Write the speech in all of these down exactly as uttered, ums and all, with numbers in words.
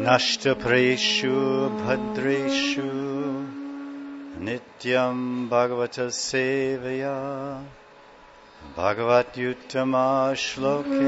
Nashtapreshu bhadreshu nityam bhagavata sevaya bhagavat yuttama shloke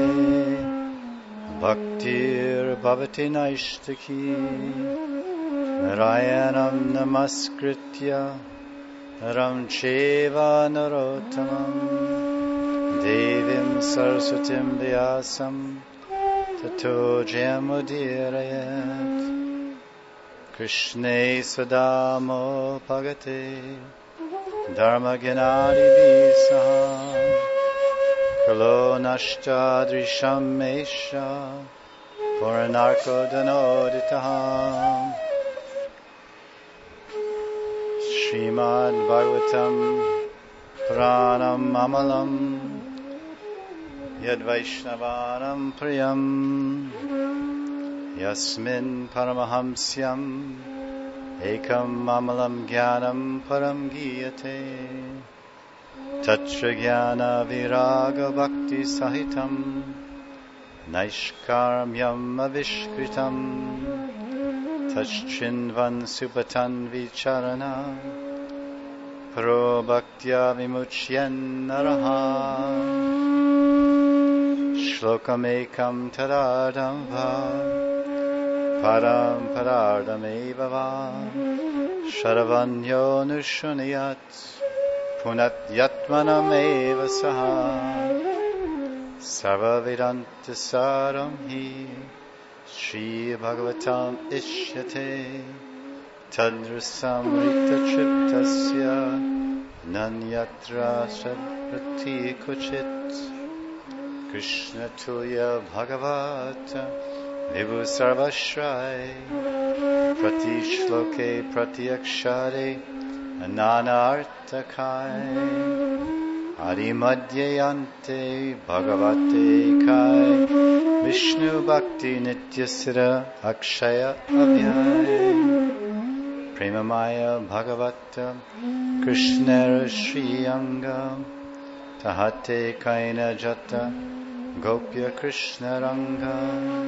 bhaktir bhavati naishtaki narayanam namaskritya ram cheva narottamam devim saraswatim vyasam tato jayamudirayat Krishne sadamo bhagate dharma gyanadi visaham kalo nashta drisham mesha puranarko danoditaham Srimad Bhagavatam Puranam Amalam Yad Vaishnavanam Priyam Yasmin Paramahamsyam Ekam Amalam Jnanam Param Giyate Tatra Jnana Viraga Bhakti Sahitam Naishkarmyam Avishkritam Tachinvan Subatan Vicharana Pro Bhaktya Vimuchyan Naraha Shlokam Ekam Tadardam Va Param Padardam Eva Sharavanyo Nushunayat Punat Yatmanam Eva Saha Sarva Vedanta Saram Hi Shri Bhagavatam Ishyate Tadrasam Rita Triptasya Nanyatra Sabrati Kuchit Krishna Tuya Bhagavata Vibhu Sarvashrai Prati Shloke Prati Akshare Anana Artakai Adi Madhyayante Bhagavate Kai Vishnu Bhakti Nityasira Akshaya Abhyay Premamaya Bhagavata Krishna Shriyanga Tahate Kaina Jata Gopya Krishna Ranga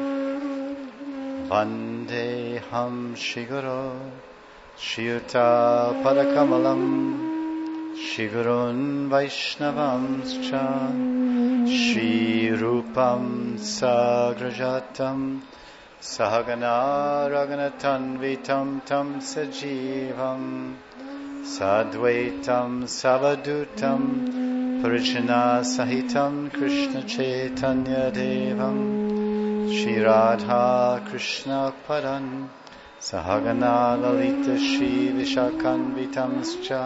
Vande Ham Shiguro Shiyuta Padakamalam Shigurun Vaishnavamscha Shri Rupam Sagrajatam Sahagana Raganatanvitam Tam Sajivam Sadvaitam Savadutam Parijana Sahitam Krishna Chaitanya Devam Shri Radha Krishna Padan Sahagana Lalita Shri Vishakanvitam Scha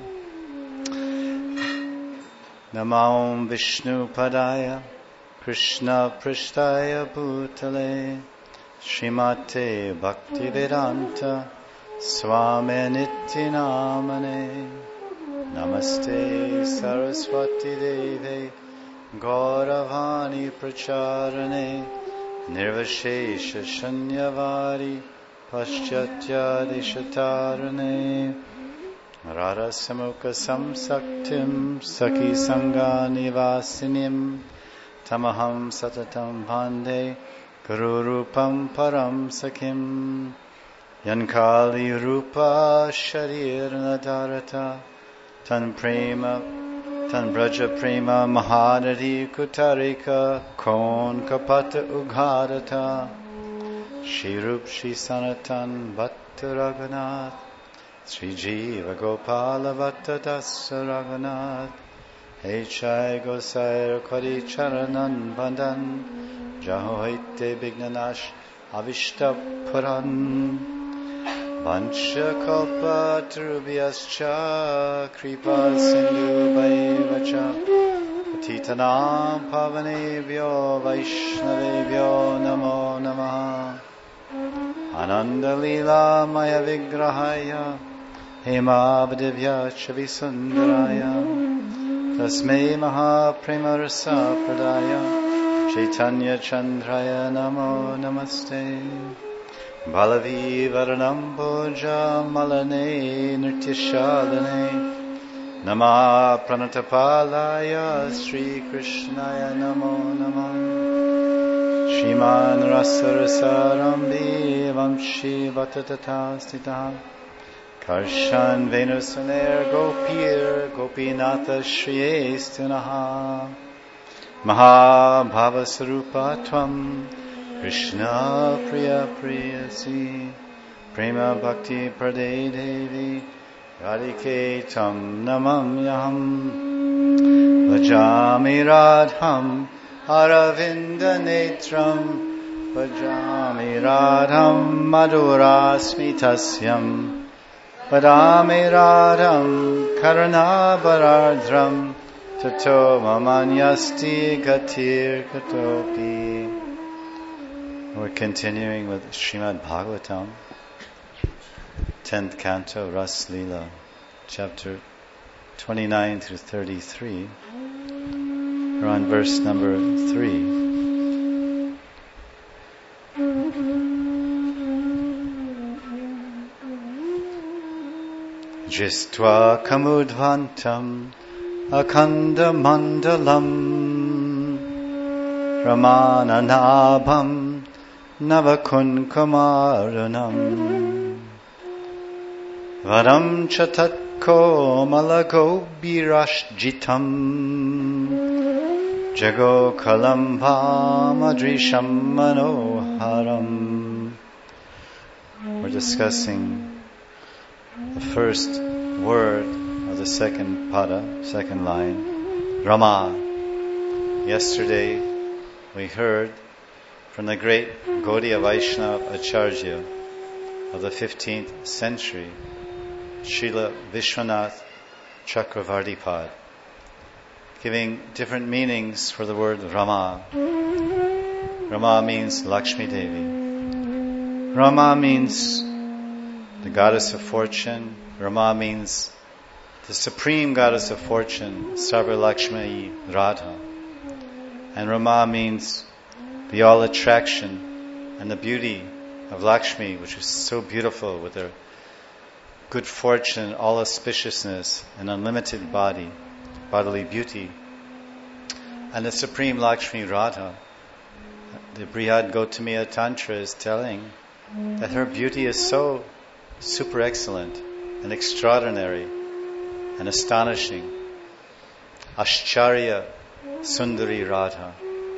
Namam Vishnu Padaya Krishna Prishtaya Bhutale Srimate Bhaktivedanta Swami Nityanamane Namaste Saraswati Deve Gauravani Pracharane Nirvashesha Shanyavari Paschatya Deshatarane Radha Samukha Samsaktim Saki Sangha Nivasinim Tamaham Satatam Bhande Guru Rupam Param Sakim Yankali Rupa Sharir Nadarata Tan Prema Tan Braja Prema Mahadari Kutarika Kon Kapata Ugharata Shri Rup Shri Sanatan Bhatta Raghunath Sri Jiva Gopala Bhatta Dasa Raghunath Hechai Gosair Kari Charanan Bandan Jahoite Bignanash Avishta Puran Vancha Kalpa Trubhyascha Kripa Sindhu Bhaivacha Patitanam Pavanebhyo Vaishnavebhyo Namo Namaha Ananda Lila Maya Vigrahaya Hemavadivya Chavisundaraya Tasmei Maha Prema Rasa Pradaya Chaitanya Chandraya Namo Namaste Balavi Varanam Bhoja Malane Nrityashalane Nama Pranatapalaya Sri Krishnaya Namo Namo Shiman Rasarasarambi Vamshi Vatatata Karshan Venusaner Gopir Gopinatha Shriyestanaha Maha Bhavasarupa Tvam Krishna Priya Priyasi Prema Bhakti Prade Devi Radhike Tam Namamyaham Vajami Radham Aravinda Netram Vajami Radham Madhurasmi Tasyam Vadami Radham Karana Baradram Tato Mamanyasti Gatir Katopi. We're continuing with Srimad Bhagavatam, tenth canto, Ras Leela, chapter twenty-nine through thirty-three. We're on verse number three. Jistva kamudvantam akanda mandalam ramananabham navakun kamaranam varam chatatko malago birashjitam jago kalambha madrisham manoharam. We're discussing the first word of the second pada, second line, Rama. Yesterday we heard from the great Gaudiya Vaishnava Acharya of the fifteenth century, Srila Vishwanath Chakravartipad, giving different meanings for the word Rama. Rama means Lakshmi Devi. Rama means the goddess of fortune. Rama means the supreme goddess of fortune, Sarva Lakshmi Radha. And Rama means the all attraction and the beauty of Lakshmi, which is so beautiful with her good fortune, all auspiciousness, and unlimited body, bodily beauty. And the supreme Lakshmi Radha, the Brihad Gautamiya Tantra is telling that her beauty is so super excellent and extraordinary and astonishing. Ashcharya Sundari Radha.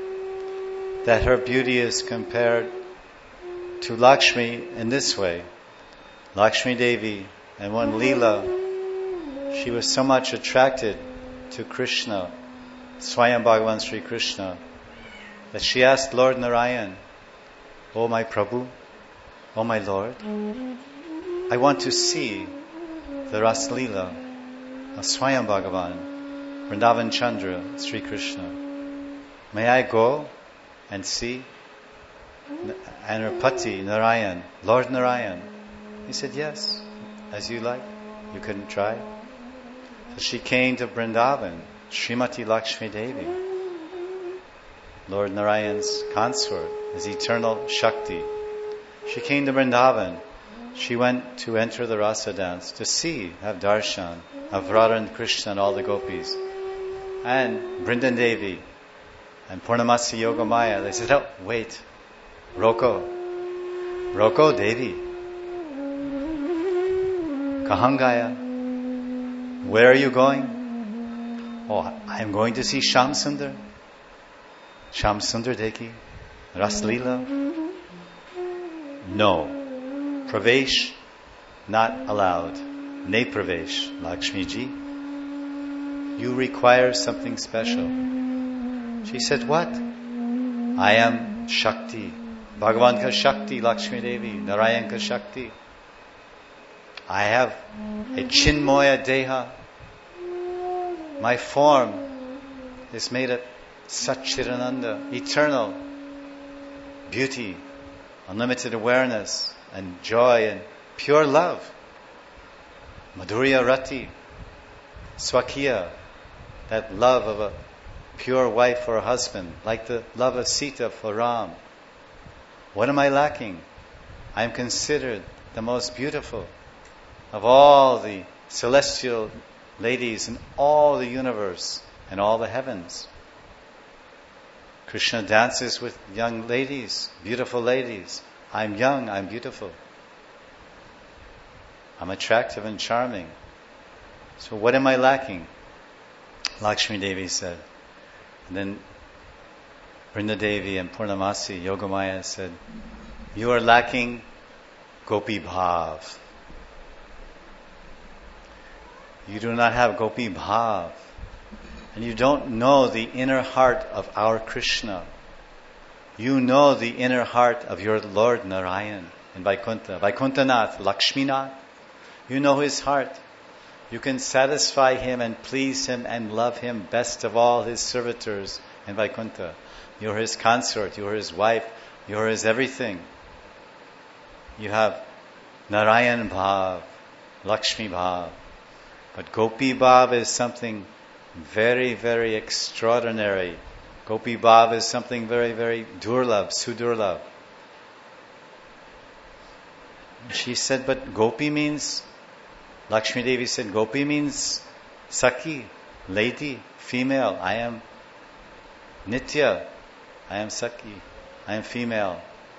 That her beauty is compared to Lakshmi in this way. Lakshmi Devi, and one Leela, she was so much attracted to Krishna, Swayam Bhagavan Sri Krishna, that she asked Lord Narayan, "Oh my Prabhu, oh my Lord, I want to see the Ras Leela of Swayam Bhagavan, Vrindavan Chandra, Sri Krishna. May I go and see?" And her pati, Narayan, Lord Narayan, he said, "Yes, as you like, you couldn't try." So she came to Vrindavan, Srimati Lakshmi Devi, Lord Narayan's consort, his eternal Shakti. She came to Vrindavan. She went to enter the Rasa dance, to see, have darshan of Radha and Krishna and all the gopis. And Vrindan Devi and Purnamasi Yogamaya, they said, "Oh, wait, Roko, Roko Devi, Kahangaya, where are you going?" "Oh, I am going to see Shyam Sundar." "Shyam Sundar Deki, Ras Leela?" "No. Pravesh not allowed. Ne Pravesh, Lakshmi ji. You require something special." She said, "What?" "I am Shakti. Bhagavan ka Shakti, Lakshmi Devi, Narayan ka Shakti. I have a Chinmoya Deha. My form is made of Satchidananda, eternal beauty, unlimited awareness, and joy and pure love. Madhurya Rati, Swakiya, that love of a pure wife for a husband, like the love of Sita for Ram. What am I lacking? I am considered the most beautiful of all the celestial ladies in all the universe and all the heavens. Krishna dances with young ladies, beautiful ladies. I'm young, I'm beautiful. I'm attractive and charming. So what am I lacking? Lakshmi Devi said. And then Vrinda Devi and Purnamasi, Yogamaya said, you are lacking Gopi Bhav. You do not have Gopi Bhav. And you don't know the inner heart of our Krishna. You know the inner heart of your Lord Narayan in Vaikuntha. Vaikuntanath, Lakshminath. You know his heart. You can satisfy him and please him and love him best of all his servitors in Vaikuntha. You're his consort, you're his wife, you're his everything. You have Narayan Bhav, Lakshmi Bhav. But Gopi Bhav is something very, very extraordinary. Gopi Bhav is something very, very durlabh, sudurlabh. She said, but Gopi means, Lakshmi Devi said, Gopi means Sakhi, lady, female. I am Nitya. I am Sakhi. I am female.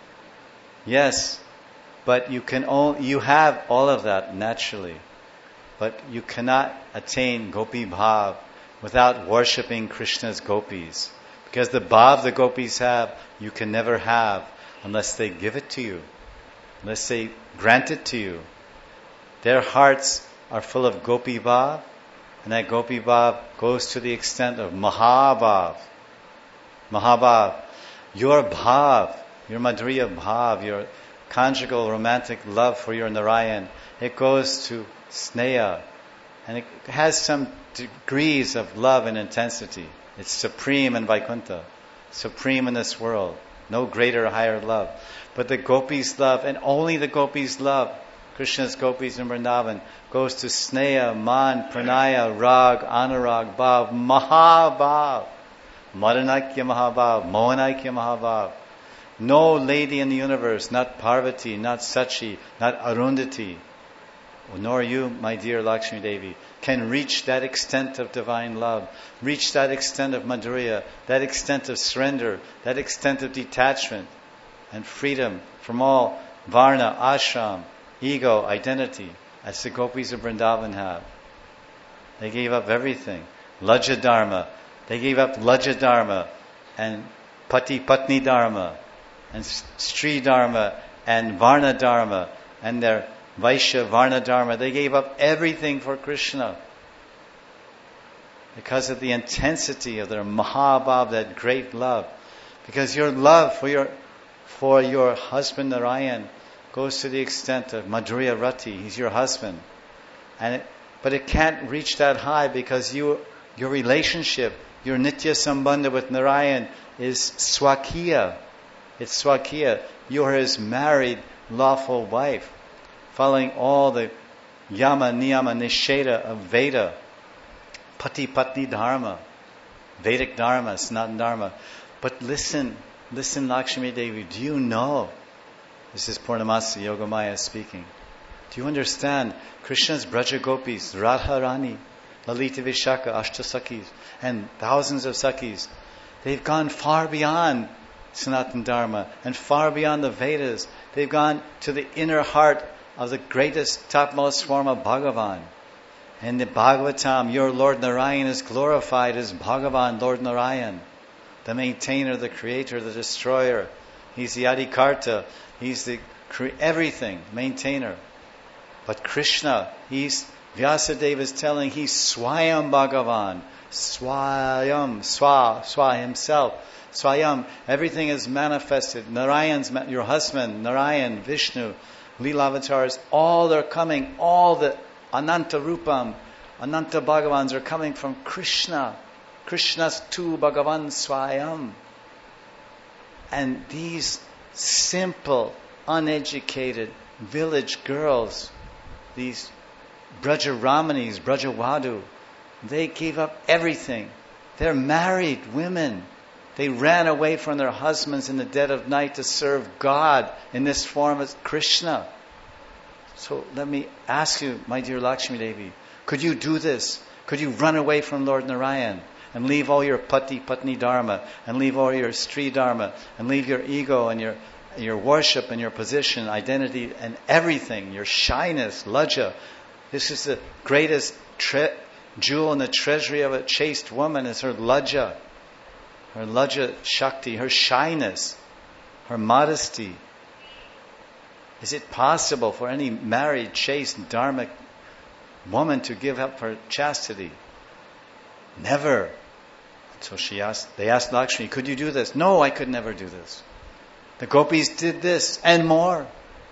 Yes, but you can only, you have all of that naturally. But you cannot attain Gopi Bhav without worshipping Krishna's gopis. Because the bhav the gopis have, you can never have unless they give it to you. Unless they grant it to you. Their hearts are full of Gopi Bhav, and that Gopi Bhav goes to the extent of Mahabhav. Mahabhav. Your Bhav, your Madhurya Bhav, your conjugal romantic love for your Narayan, it goes to Sneha. And it has some degrees of love and intensity. It's supreme in Vaikuntha, supreme in this world. No greater, higher love. But the gopis' love, and only the gopis' love, Krishna's gopis in Vrindavan, goes to Sneha, Man, Pranaya, Rag, Anurag, Bhav, Mahabhav. Madanakya Mahabhav, Mohanakya Mahabhav. No lady in the universe, not Parvati, not Sachi, not Arundhati, nor you, my dear Lakshmi Devi, can reach that extent of divine love, reach that extent of Madhurya, that extent of surrender, that extent of detachment and freedom from all Varna, Ashram, ego, identity, as the gopis of Vrindavan have. They gave up everything. Lajja Dharma. They gave up Lajja Dharma and Pati Patni Dharma and Stri Dharma and Varna Dharma and their Vaishya Varna Dharma. They gave up everything for Krishna because of the intensity of their Mahabhav, that great love. Because your love for your for your husband Narayan goes to the extent of Madhurya Rati. He's your husband. And it, but it can't reach that high because you your relationship, your Nitya Sambandha with Narayan is Swakiya. It's Swakiya. You are his married, lawful wife, following all the Yama, Niyama, Nisheda of Veda. Pati Patni Dharma. Vedic Dharma, Sanatana Dharma. But listen, listen Lakshmi Devi, do you know? This is Purnamasi Yogamaya speaking. Do you understand? Krishna's Braja Gopis, Radharani, Lalita Vishaka, Ashtasakis, and thousands of Sakis, they've gone far beyond Sanatana Dharma and far beyond the Vedas. They've gone to the inner heart of the greatest, topmost form of Bhagavan. In the Bhagavatam, your Lord Narayan is glorified as Bhagavan, Lord Narayan, the maintainer, the creator, the destroyer. He's the Adikarta. He's the cre- everything, maintainer. But Krishna, he's, Vyasadeva is telling, he's Swayam Bhagavan. Swayam, Swa, Swa himself. Swayam, everything is manifested. Narayan's, your husband, Narayan, Vishnu, Leelavatars, all are coming, all the Ananta Rupam, Ananta Bhagavans are coming from Krishna. Krishna's tu Bhagavan Swayam. And these simple, uneducated village girls, these Brajaramanis, Brajavadu, they gave up everything. They're married women. They ran away from their husbands in the dead of night to serve God in this form as Krishna. So let me ask you, my dear Lakshmi Devi, could you do this? Could you run away from Lord Narayan? and leave all your pati patni dharma, and leave all your stri dharma, and leave your ego and your your worship and your position, identity, and everything, your shyness, lajja. This is the greatest tre- jewel in the treasury of a chaste woman is her lajja, her lajja shakti, her shyness, her modesty. Is it possible for any married, chaste, dharmic woman to give up her chastity? Never. So she asked, they asked Lakshmi, could you do this? No, I could never do this. The gopis did this and more.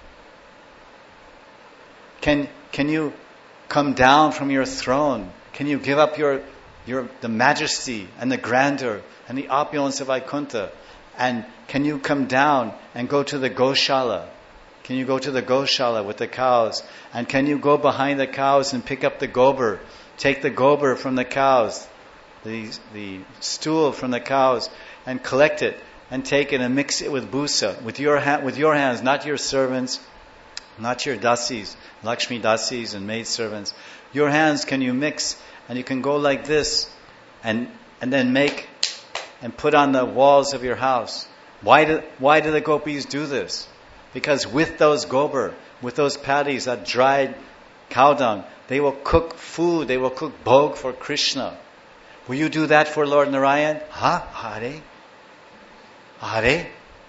Can can you come down from your throne? Can you give up your your the majesty and the grandeur and the opulence of Vaikuntha? And can you come down and go to the Goshala? Can you go to the Goshala with the cows? And can you go behind the cows and pick up the gobar? Take the gobar from the cows, the the stool from the cows, and collect it and take it and mix it with busa, with your ha- with your hands, not your servants, not your dasis, Lakshmi dasis and maid servants. Your hands can you mix, and you can go like this, and and then make and put on the walls of your house. Why do why do the gopis do this? Because with those gobar, with those patties, that dried cow dung, they will cook food, they will cook bhog for Krishna. Will you do that for Lord Narayan? Ha? Hare? Hare?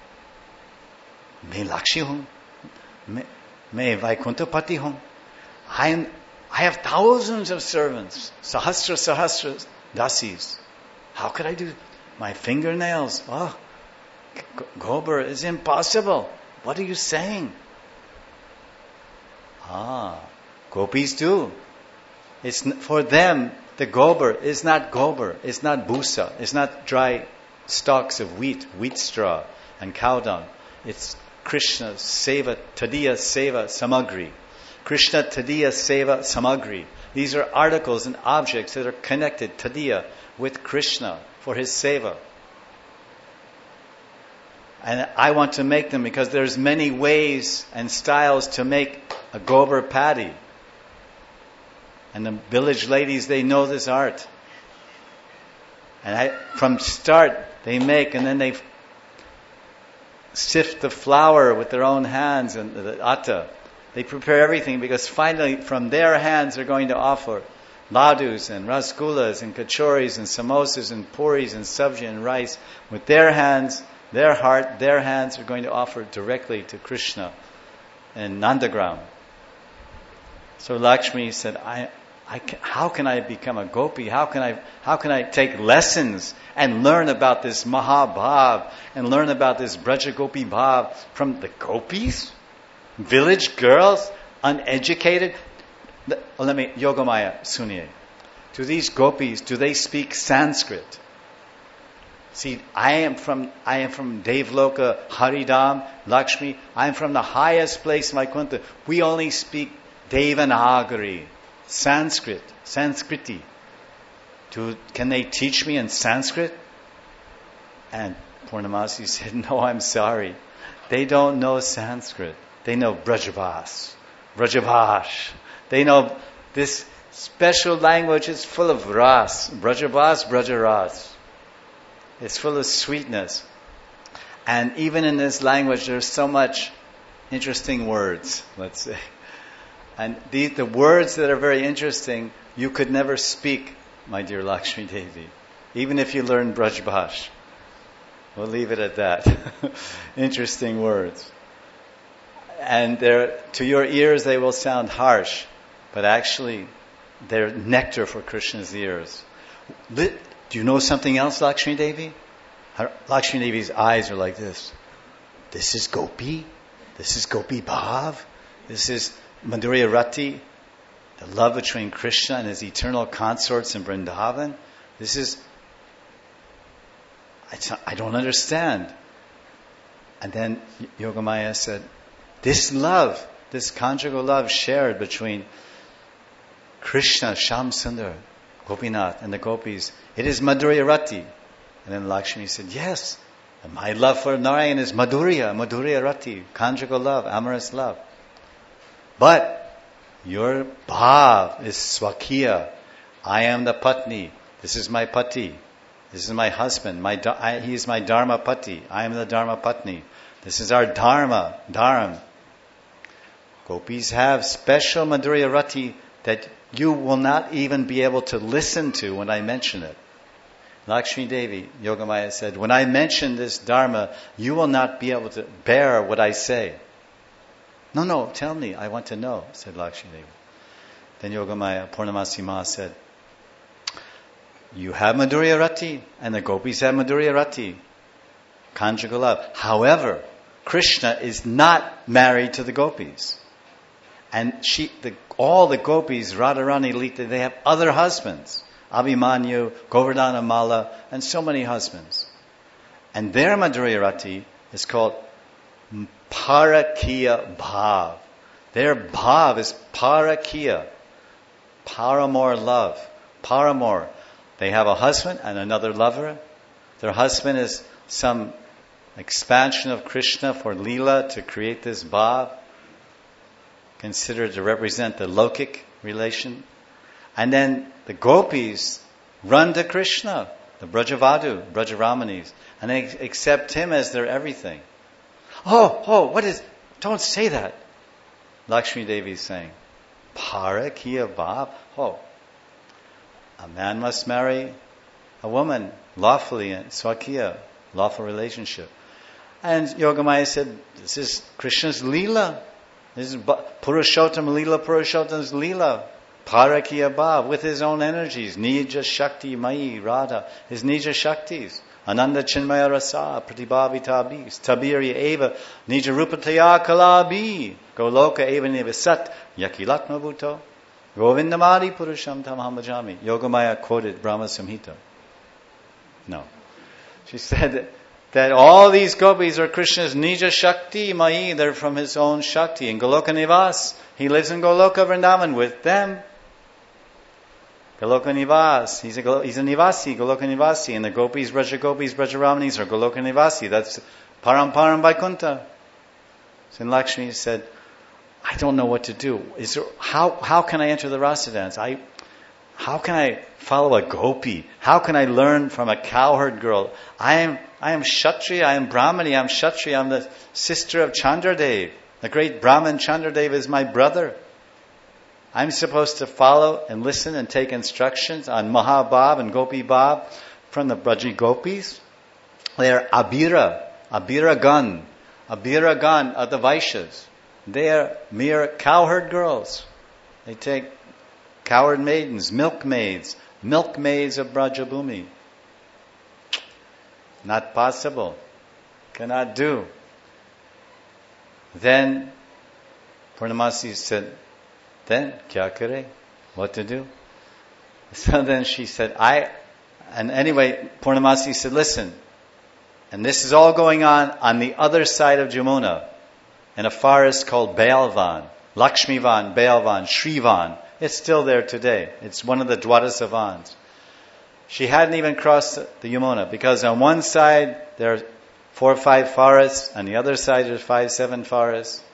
Main Lakshmi hung. Main Vaikuntha Pati hung. I am, I have thousands of servants. Sahasra Sahasra dasis. How could I do my fingernails? Oh, gobar is impossible. What are you saying? Ah, gopis do. It's for them. The gobar is not gobar. It's not busa. It's not dry stalks of wheat, wheat straw, and cow dung. It's Krishna seva, tadiya seva samagri. Krishna tadiya seva samagri. These are articles and objects that are connected, tadiya, with Krishna for his seva. And I want to make them because there's many ways and styles to make a gobar patty. And the village ladies, they know this art. And I, from start, they make, and then they sift the flour with their own hands and the atta. They prepare everything because finally, from their hands, they're going to offer ladus and rasgullas and kachoris and samosas and puris and sabji and rice. With their hands, their heart, their hands are going to offer directly to Krishna in Nandagram. So Lakshmi said, I, I can, how can I become a gopi? How can I, how can I take lessons and learn about this Mahabhav and learn about this Braja Gopi Bhav from the gopis? Village girls, uneducated? Let me, Yogamaya, suniye. Do these gopis, do they speak Sanskrit? See, I am from I am from Devloka, Haridam, Lakshmi. I am from the highest place in Vaikuntha. We only speak Devanagari, Sanskrit, Sanskriti. Do, can they teach me in Sanskrit? And Purnamasi said, no, I'm sorry. They don't know Sanskrit. They know Brajabhas, Brajabhash. They know this special language is full of ras, Brajabhas, Brajaras. It's full of sweetness. And even in this language, there's so much interesting words, let's say. And the, the words that are very interesting, you could never speak, my dear Lakshmi Devi, even if you learn Brajbhash. We'll leave it at that. Interesting words. And they're, to your ears, they will sound harsh, but actually, they're nectar for Krishna's ears. Do you know something else, Lakshmi Devi? Her, Lakshmi Devi's eyes are like this. This is Gopi. This is Gopi Bhav. This is Madhurya Rati. The love between Krishna and his eternal consorts in Vrindavan. This is... I, I don't understand. And then Yogamaya said, this love, this conjugal love shared between Krishna, Shyam Sundar, Gopinath, and the gopis, it is Madhurya Rati. And then Lakshmi said, yes, my love for Narayan is Madhurya, Madhurya Rati, conjugal love, amorous love. But your bhav is Swakiya. I am the Patni. This is my pati. This is my husband. My I, he is my dharma pati. I am the dharma patni. This is our dharma, dharam. Gopis have special Madhurya Rati that you will not even be able to listen to when I mention it. Lakshmi Devi, Yogamaya said, when I mention this dharma, you will not be able to bear what I say. No, no, tell me, I want to know, said Lakshmi Devi. Then Yogamaya, Purnamasi Ma said, you have Madhurya Rati, and the gopis have Madhurya Rati. Conjugal love. However, Krishna is not married to the gopis. And she, the, all the gopis, Radharani, Lita, they have other husbands. Abhimanyu, Govardhana Mala, and so many husbands. And their Madhurya Rati is called Parakiya Bhav. Their Bhav is Parakiya. Paramore love. Paramore. They have a husband and another lover. Their husband is some expansion of Krishna for Leela to create this Bhav, considered to represent the Lokic relation. And then the gopis run to Krishna, the Brajavadu, Brajramanis, and they accept him as their everything. Oh, oh, what is, don't say that. Lakshmi Devi is saying, Parakiya Bhav. Oh, a man must marry a woman lawfully in Swakiya, lawful relationship. And Yogamaya said, this is Krishna's Leela. This is Purushottam Leela, Purushottam's Leela. Parakiya Bhav, with his own energies. Nija Shakti Mai Radha. His Nija Shaktis. Ananda Chinmaya Rasa, Pratibhavitabis. Tabiri Eva, Nija Rupataya Kalabi. Goloka Eva Nivasat, Yakilatma Bhuto. Govindamadi Purusham Tamaham Bhajami. Yogamaya quoted Brahma Samhita. No. She said that all these gopis are Krishna's Nija Shakti Mai. They're from his own Shakti. In Goloka Nivas, he lives in Goloka Vrindavan with them. Goloka Nivas, he's a, he's a Nivasi, Goloka Nivasi. And the gopis, Braja Gopis, Brajramanis are Goloka Nivasi. That's Param Param Vaikuntha. So Lakshmi said, I don't know what to do. Is there, how, how can I enter the rasa dance? I, how can I follow a gopi? How can I learn from a cowherd girl? I am, I am Kshatriya, I am Brahmani, I am Kshatriya, I am the sister of Chandradev. The great Brahman Chandradev is my brother. I'm supposed to follow and listen and take instructions on Mahabhav and Gopi Bhav from the Braji Gopis. They are Abhira, Abhira Gan, Abhira Gan of the Vaishyas. They are mere cowherd girls. They take cowherd maidens, milkmaids, milkmaids of Brajabhumi. Not possible. Cannot do. Then Purnamasi said, then kya kare? What to do? So then she said, I, and anyway, Purnamasi said, listen, and this is all going on on the other side of Jamuna, in a forest called Bailvan, Lakshmivan, Bailvan, Shrivan. It's still there today. It's one of the Dwadasa Vans. She hadn't even crossed the Yamuna, because on one side there are four or five forests, on the other side there's five, seven forests.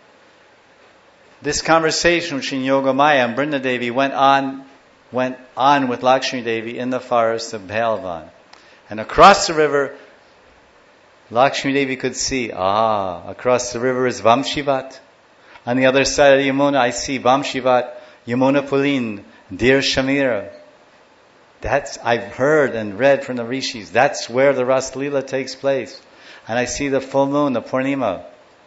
This conversation between Yogamaya and Brinda Devi went on, went on with Lakshmi Devi in the forest of Bailvan. And across the river, Lakshmi Devi could see, ah, across the river is Vamshivat. On the other side of the Yamuna, I see Vamshivat, Yamuna Pulin, Deer Shamira. That's, I've heard and read from the Rishis, that's where the Ras Leela takes place. And I see the full moon, the Purnima.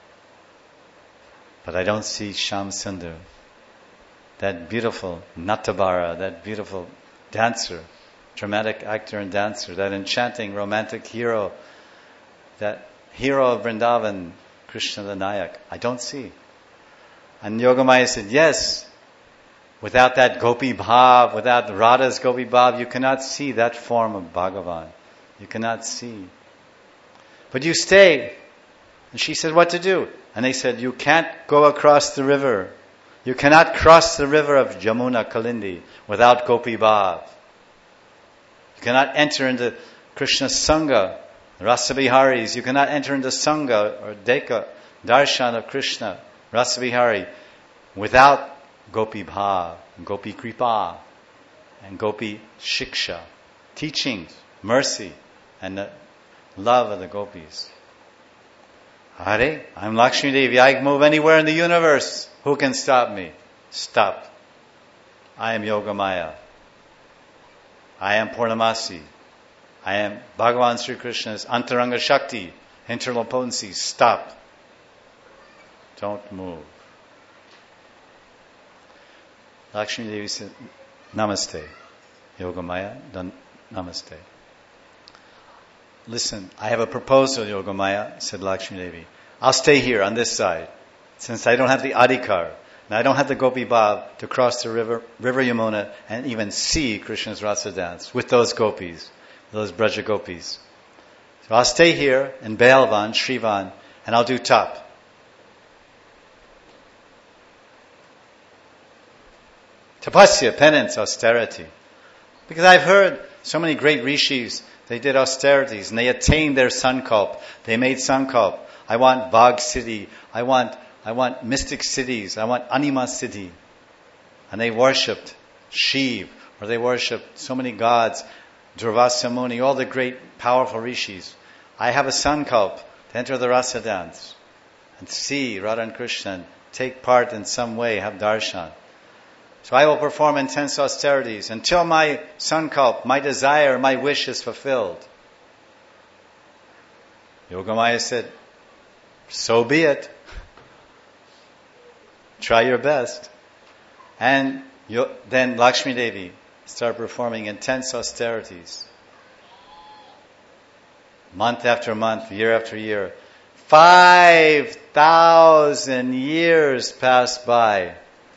But I don't see Shyam Sundar, that beautiful Natabara, that beautiful dancer, dramatic actor and dancer, that enchanting romantic hero, that hero of Vrindavan, Krishna the Nayak. I don't see. And Yogamaya said, yes, without that Gopi Bhav, without Radha's Gopi Bhav, you cannot see that form of Bhagavan. You cannot see. But you stay. And she said, what to do? And they said, you can't go across the river. You cannot cross the river of Jamuna Kalindi without Gopi Bhav. You cannot enter into Krishna's Sangha, Rasabiharis. You cannot enter into Sangha or Deka, Darshan of Krishna, Rasabihari, without Gopi Bhav, Gopi Kripa. and Gopi Shiksha, teachings, mercy, and the love of the gopis. Hare, I'm Lakshmi Devi. I can move anywhere in the universe. Who can stop me? Stop. I am Yogamaya. I am Purnamasi. I am Bhagavan Sri Krishna's Antaranga Shakti, internal potency. Stop. Don't move. Lakshmi Devi said, Namaste. Yogamaya, Namaste. Listen, I have a proposal, Yogamaya, said Lakshmi Devi. I'll stay here on this side, since I don't have the Adhikar, and I don't have the Gopi Bhav to cross the river, river Yamuna and even see Krishna's Rasa dance with those gopis, those Braja gopis. So I'll stay here in Bailvan, Shrivan, and I'll do top. Tapasya, penance, austerity. Because I've heard so many great rishis, they did austerities and they attained their sankalp. They made sankalp. I want Bagh city. I want, I want mystic cities. I want Anima city. And they worshipped Shiv, or they worshipped so many gods, Durvasa Muni, all the great powerful rishis. I have a sankalp to enter the rasa dance and see Radha and Krishna and take part in some way, have darshan. So I will perform intense austerities until my sankalp, my desire, my wish is fulfilled. Yogamaya said, so be it. Try your best. And you, then Lakshmi Devi started performing intense austerities. Month after month, year after year. Five thousand years passed by.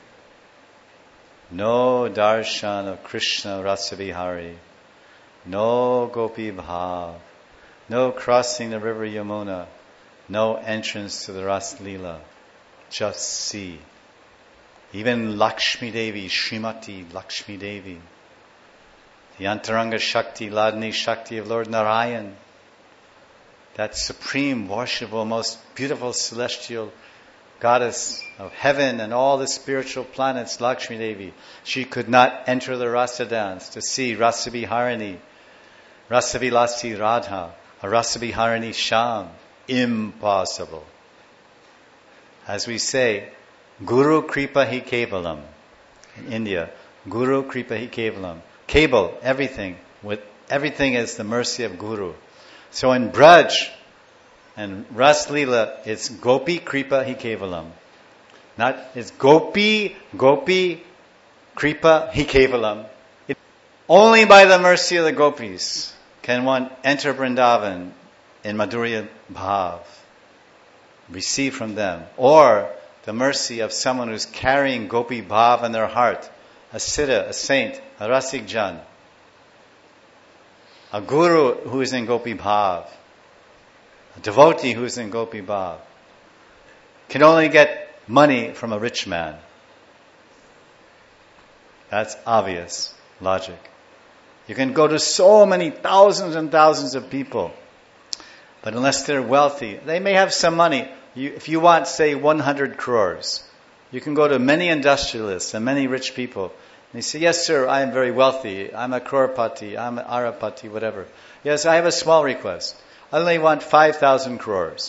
No darshan of Krishna Rasavihari, no Gopi Bhav, no crossing the river Yamuna, no entrance to the Ras Leela. Just see. Even Lakshmi Devi, Srimati Lakshmi Devi, the Antaranga Shakti, Ladini Shakti of Lord Narayan, that supreme, worshipful, most beautiful celestial goddess of heaven and all the spiritual planets, Lakshmi Devi, she could not enter the rasa dance to see Rasaviharini, Rasavilasi Radha, or Rasaviharini Sham. Impossible. As we say, Guru Kripa Hi Kevalam. In India, Guru Kripa Hi Kevalam. Keval, everything. With everything is the mercy of Guru. So in Braj, and Ras Leela, it's Gopi Kripa Hi Kevalam. Not, it's Gopi, Gopi Kripa Hi Kevalam. It, only by the mercy of the gopis can one enter Vrindavan in Madhurya Bhav, receive from them, or the mercy of someone who's carrying Gopi Bhav in their heart, a siddha, a saint, a rasik jan, a guru who is in Gopi Bhav, a devotee who is in Gopi Bhav, can only get money from a rich man. That's obvious logic. You can go to so many thousands and thousands of people, but unless they're wealthy, they may have some money. You, if you want, say, one hundred crores, you can go to many industrialists and many rich people, and they say, yes, sir, I am very wealthy. I'm a crorepati, I'm an arapati, whatever. Yes, I have a small request. I only want five thousand crores.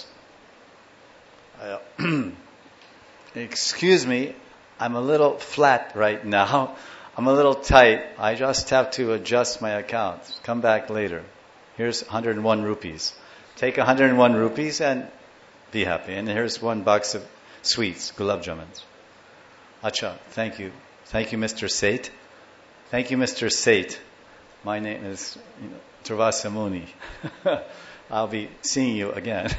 Uh, excuse me, I'm a little flat right now. I'm a little tight. I just have to adjust my accounts. Come back later. Here's one hundred one rupees. Take one hundred one rupees and be happy. And here's one box of sweets, gulab jamans. Acha, thank you. Thank you, Mister Seth. Thank you, Mister Seth. My name is you know, Durvasa Muni. I'll be seeing you again.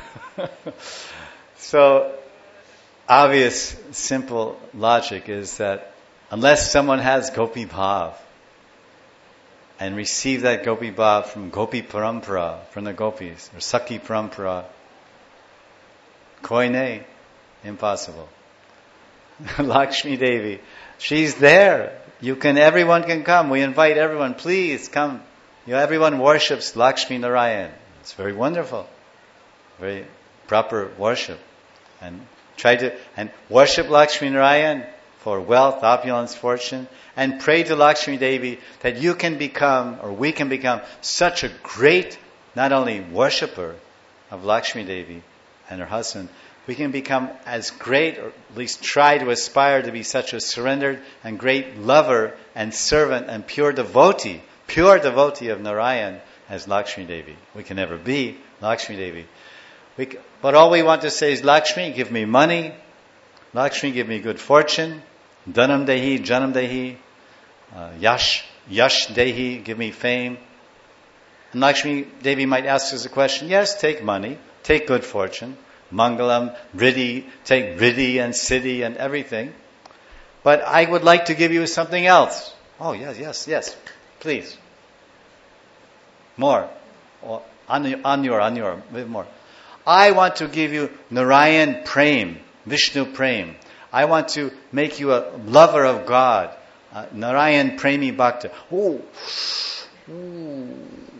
So, obvious, simple logic is that unless someone has Gopi Bhav and receive that Gopi Bhav from Gopi Parampara, from the Gopis, or Sakhi Parampara, koine, impossible. Lakshmi Devi, she's there. You can, everyone can come. We invite everyone, please come. You know, everyone worships Lakshmi Narayan. It's very wonderful, very proper worship, and try to and worship Lakshmi Narayan for wealth, opulence, fortune, and pray to Lakshmi Devi that you can become, or we can become, such a great, not only worshipper of Lakshmi Devi and her husband, we can become as great, or at least try to aspire to be such a surrendered and great lover and servant and pure devotee, pure devotee of Narayan as Lakshmi Devi. We can never be Lakshmi Devi. We, but all we want to say is, Lakshmi, give me money. Lakshmi, give me good fortune. Dhanam Dehi, Janam Dehi. Uh, yash, Yash Dehi, give me fame. And Lakshmi Devi might ask us a question. Yes, take money, take good fortune. Mangalam, Riddhi, take Riddhi and Siddhi and everything. But I would like to give you something else. Oh, yes, yes, yes. Please. More. Oh, on, on your, on your, a bit more. I want to give you Narayan Prem, Vishnu Prem. I want to make you a lover of God. Uh, Narayan Premi Bhakta. Oh. Ooh.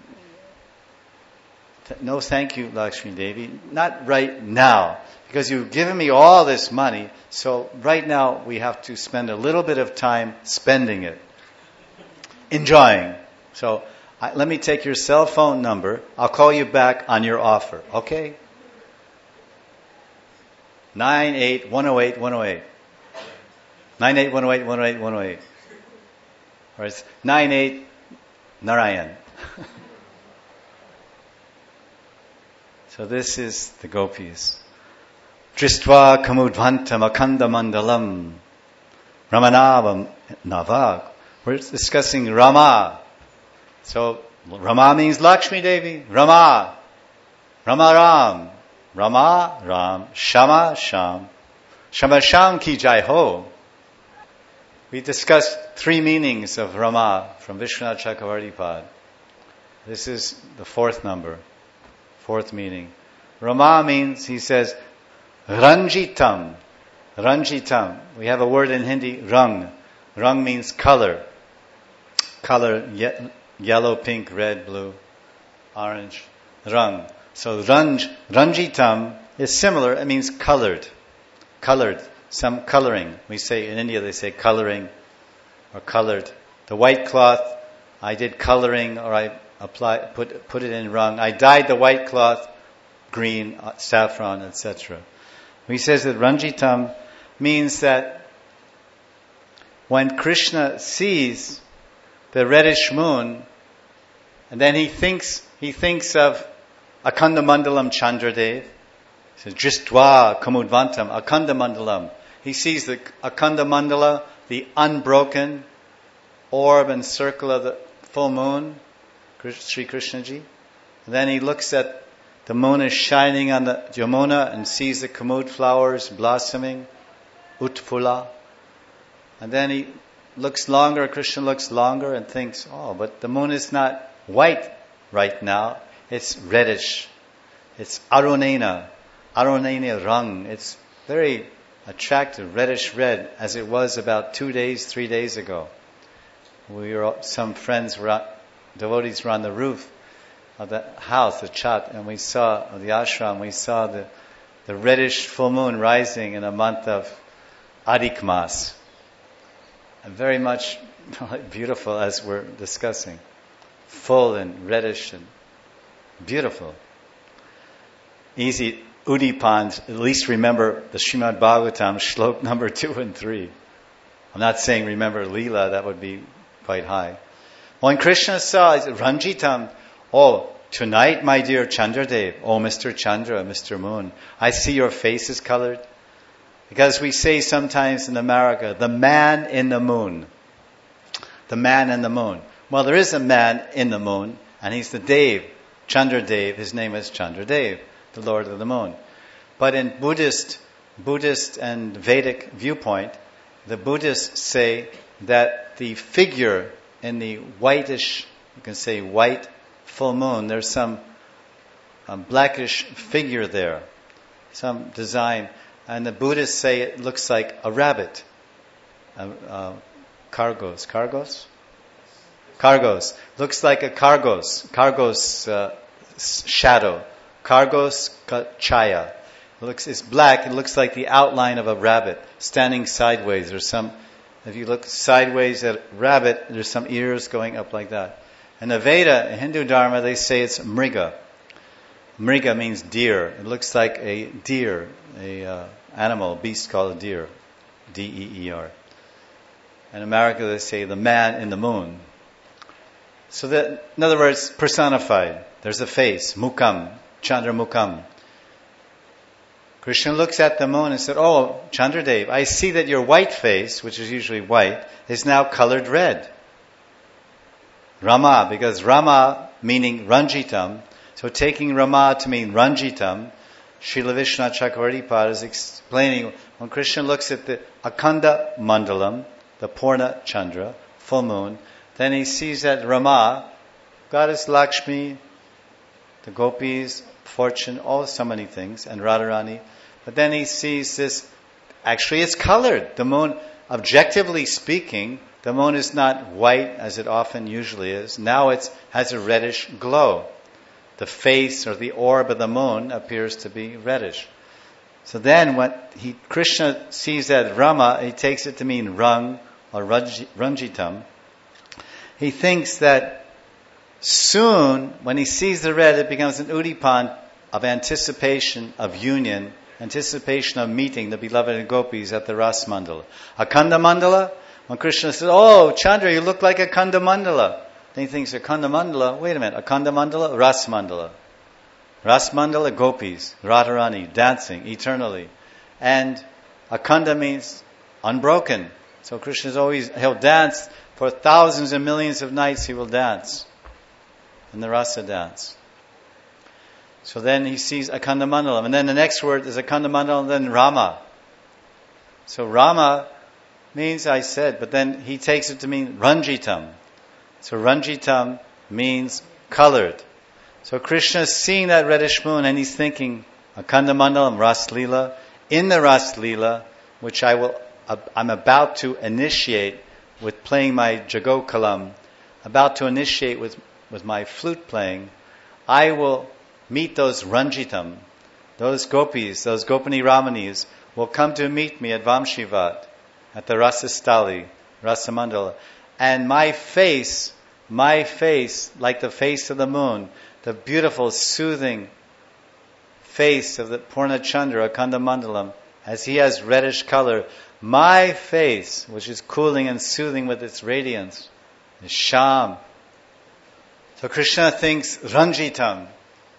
No, thank you, Lakshmi Devi. Not right now, because you've given me all this money. So right now we have to spend a little bit of time spending it, enjoying. So I, let me take your cell phone number. I'll call you back on your offer. Okay? Nine eight one zero eight one zero eight. Nine eight one zero eight one zero eight one zero eight. Or it's nine eight Narayan. So this is the gopis. Dristva kamudvantam akanda mandalam Ramanavam Navag. We're discussing Rama. So Rama means Lakshmi Devi. Rama. Rama Ram. Rama Ram. Shama Sham. Shama Sham ki jai ho. We discussed three meanings of Rama from Vishwanath Chakravarti Pad. This is the fourth number. Fourth meaning. Rama means, he says, Ranjitam. Ranjitam. We have a word in Hindi, Rang. Rang means color. Color, ye- yellow, pink, red, blue, orange. Rang. So Ranj, Ranjitam is similar. It means colored. Colored. Some coloring. We say, in India they say coloring or colored. The white cloth, I did coloring, or I apply, put put it in Rang. I dyed the white cloth green, uh, saffron, et cetera. He says that Ranjitam means that when Krishna sees the reddish moon, and then he thinks he thinks of Akanda Mandalam Chandradev. He says, Dristva Kamudvantam, Akanda Mandalam. He sees the Akanda Mandala, the unbroken orb and circle of the full moon, Sri Krishnaji. And then he looks at the moon is shining on the Yamuna and sees the kamud flowers blossoming, Utpula. And then he looks longer, Krishna looks longer and thinks, oh, but the moon is not white right now. It's reddish. It's arunena, arunena rang. It's very attractive, reddish red, as it was about two days, three days ago. We were, some friends were out, devotees were on the roof of the house, the chat, and we saw, of the ashram, we saw the, the reddish full moon rising in a month of Adhik Mas. And very much beautiful, as we're discussing. Full and reddish and beautiful. Easy, Udipan, at least remember the Srimad Bhagavatam, shlok number two and three. I'm not saying remember Leela, that would be quite high. When Krishna saw, he said, Ranjitam, oh, tonight, my dear Chandradev, oh, Mister Chandra, Mister Moon, I see your face is colored. Because we say sometimes in America, the man in the moon. The man in the moon. Well, there is a man in the moon, and he's the Dev, Chandradev. His name is Chandradev, the Lord of the Moon. But in Buddhist, Buddhist and Vedic viewpoint, the Buddhists say that the figure in the whitish, you can say white full moon, there's some um, blackish figure there, some design. And the Buddhists say it looks like a rabbit. Uh, uh, cargos. Cargos? Cargos. Looks like a cargos. Cargos uh, shadow. Cargos chaya. It looks, it's black. It looks like the outline of a rabbit standing sideways. There's some, if you look sideways at a rabbit, there's some ears going up like that. In the Veda, in Hindu Dharma, they say it's mriga. Mriga means deer. It looks like a deer, a uh, animal, a beast called a deer. D E E R. In America, they say the man in the moon. So that, in other words, personified. There's a face, Mukam, Chandra Mukam. Krishna looks at the moon and said, "Oh, Chandradev, I see that your white face, which is usually white, is now colored red." Rama, because Rama meaning Ranjitam, so taking Rama to mean Ranjitam, Srila Vishwanath Chakravarti Pad is explaining when Krishna looks at the Akhanda Mandalam, the Purna Chandra, full moon, then he sees that Rama, Goddess Lakshmi, the gopis, fortune, all so many things, and Radharani. But then he sees this, actually it's colored. The moon, objectively speaking, the moon is not white as it often usually is. Now it has a reddish glow. The face or the orb of the moon appears to be reddish. So then when he, Krishna sees that Rama, he takes it to mean Rang or Ranjitam. He thinks that soon, when he sees the red, it becomes an udipan of anticipation of union, anticipation of meeting the beloved gopis at the Ras Mandala. Akhanda Mandala, when Krishna says, "Oh, Chandra, you look like Akhanda Mandala." Then he thinks, Akhanda Mandala, wait a minute, Akhanda Mandala, Ras Mandala. Ras Mandala, gopis, Radharani, dancing eternally. And Akhanda means unbroken. So Krishna is always, he'll dance for thousands and millions of nights, he will dance in the rasa dance. So then he sees Akhanda Mandalam. And then the next word is Akhanda Mandalam, and then Rama. So Rama means, I said, but then he takes it to mean Ranjitam. So Ranjitam means colored. So Krishna is seeing that reddish moon and he's thinking, Akhanda Mandalam, Ras Leela. In the Ras Leela, which I will, I'm about to initiate with playing my Jagokalam, about to initiate with, with my flute playing, I will meet those Ranjitam, those gopis, those Gopani Ramanis will come to meet me at Vamshivat, at the Rasastali, Rasamandala. And my face, my face, like the face of the moon, the beautiful, soothing face of the Purna Chandra, Akhanda Mandalam, as he has reddish color, my face, which is cooling and soothing with its radiance, is Sham. So Krishna thinks Ranjitam.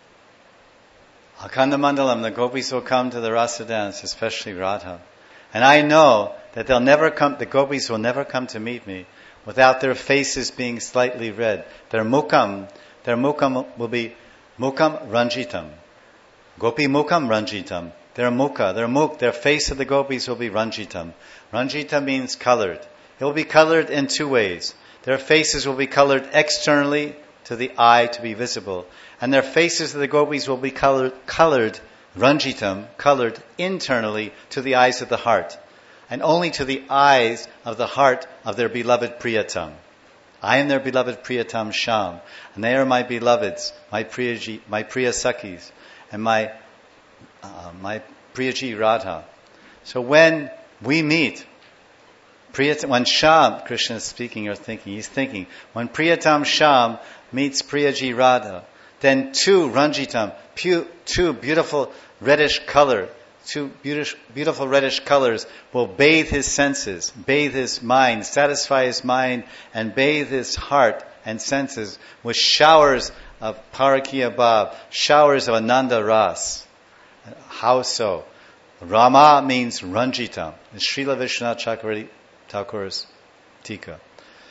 Akhanda Mandalam, the gopis will come to the rasa dance, especially Radha. And I know that they'll never come, the gopis will never come to meet me without their faces being slightly red. Their mukam, their mukam will be mukam ranjitam. Gopi mukam ranjitam. Their mukha, their muk, their face of the gopis will be ranjitam. Ranjita means colored. It will be colored in two ways. Their faces will be colored externally to the eye to be visible. And their faces of the gopis will be colored, colored ranjitam, colored internally to the eyes of the heart. And only to the eyes of the heart of their beloved Priyatam. I am their beloved Priyatam Sham. And they are my beloveds, my Priyaji, my Priya Sakhis, and my, uh, my Priyaji Radha. So when we meet, Priyatam, when Sham, Krishna is speaking or thinking, he's thinking, when Priyatam Sham meets Priyaji Radha, then two Ranjitam, two beautiful reddish color, two beautiful reddish colors will bathe his senses, bathe his mind, satisfy his mind, and bathe his heart and senses with showers of Parakiya Bhav, showers of Ananda Ras. How so? Rama means Ranjitam. It's Srila Vishwanath Chakravarti Thakur's Tika.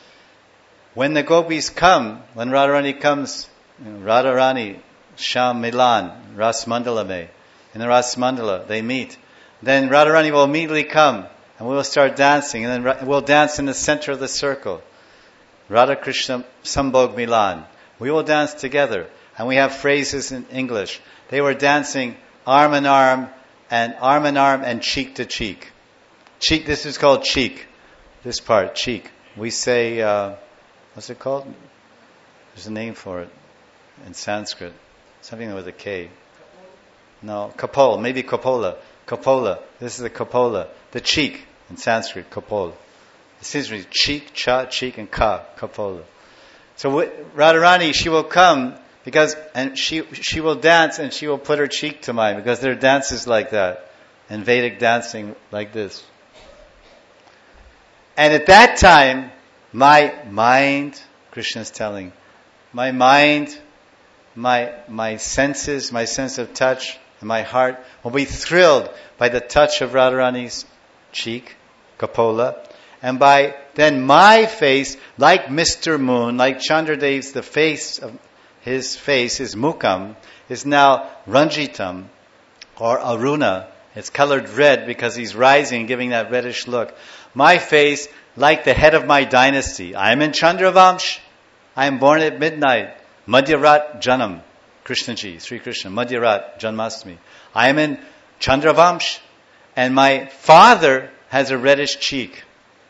When the gopis come, when Radharani comes, you know, Radharani, Sham Milan, Ras Mandala Mein, in the Ras Mandala, they meet. Then Radharani will immediately come and we will start dancing, and then we'll dance in the center of the circle. Radha Krishna Sambhog Milan. We will dance together, and we have phrases in English. They were dancing arm in arm, and arm in arm, and cheek to cheek. Cheek, this is called cheek. This part, cheek. We say, uh, what's it called? There's a name for it in Sanskrit. Something with a K. No, Kapol, maybe Kapola. Kapola. This is the Kapola. The cheek in Sanskrit, Kapola. This is cheek, cha, cheek, and ka, Kapola. So Radharani, she will come because, and she she will dance and she will put her cheek to mine because there are dances like that. And Vedic dancing like this. And at that time, my mind, Krishna is telling, my mind, my my senses, my sense of touch, and my heart will be thrilled by the touch of Radharani's cheek, Kapola, and by then my face, like Mister Moon, like Chandradev's, the face of his face, his mukam, is now Ranjitam or Aruna. It's colored red because he's rising, giving that reddish look. My face, like the head of my dynasty. I am in Chandravamsh. I am born at midnight. Madhyarat Janam. Krishnaji, Sri Krishna, Madhyarat Janmashtami. I am in Chandravamsh. And my father has a reddish cheek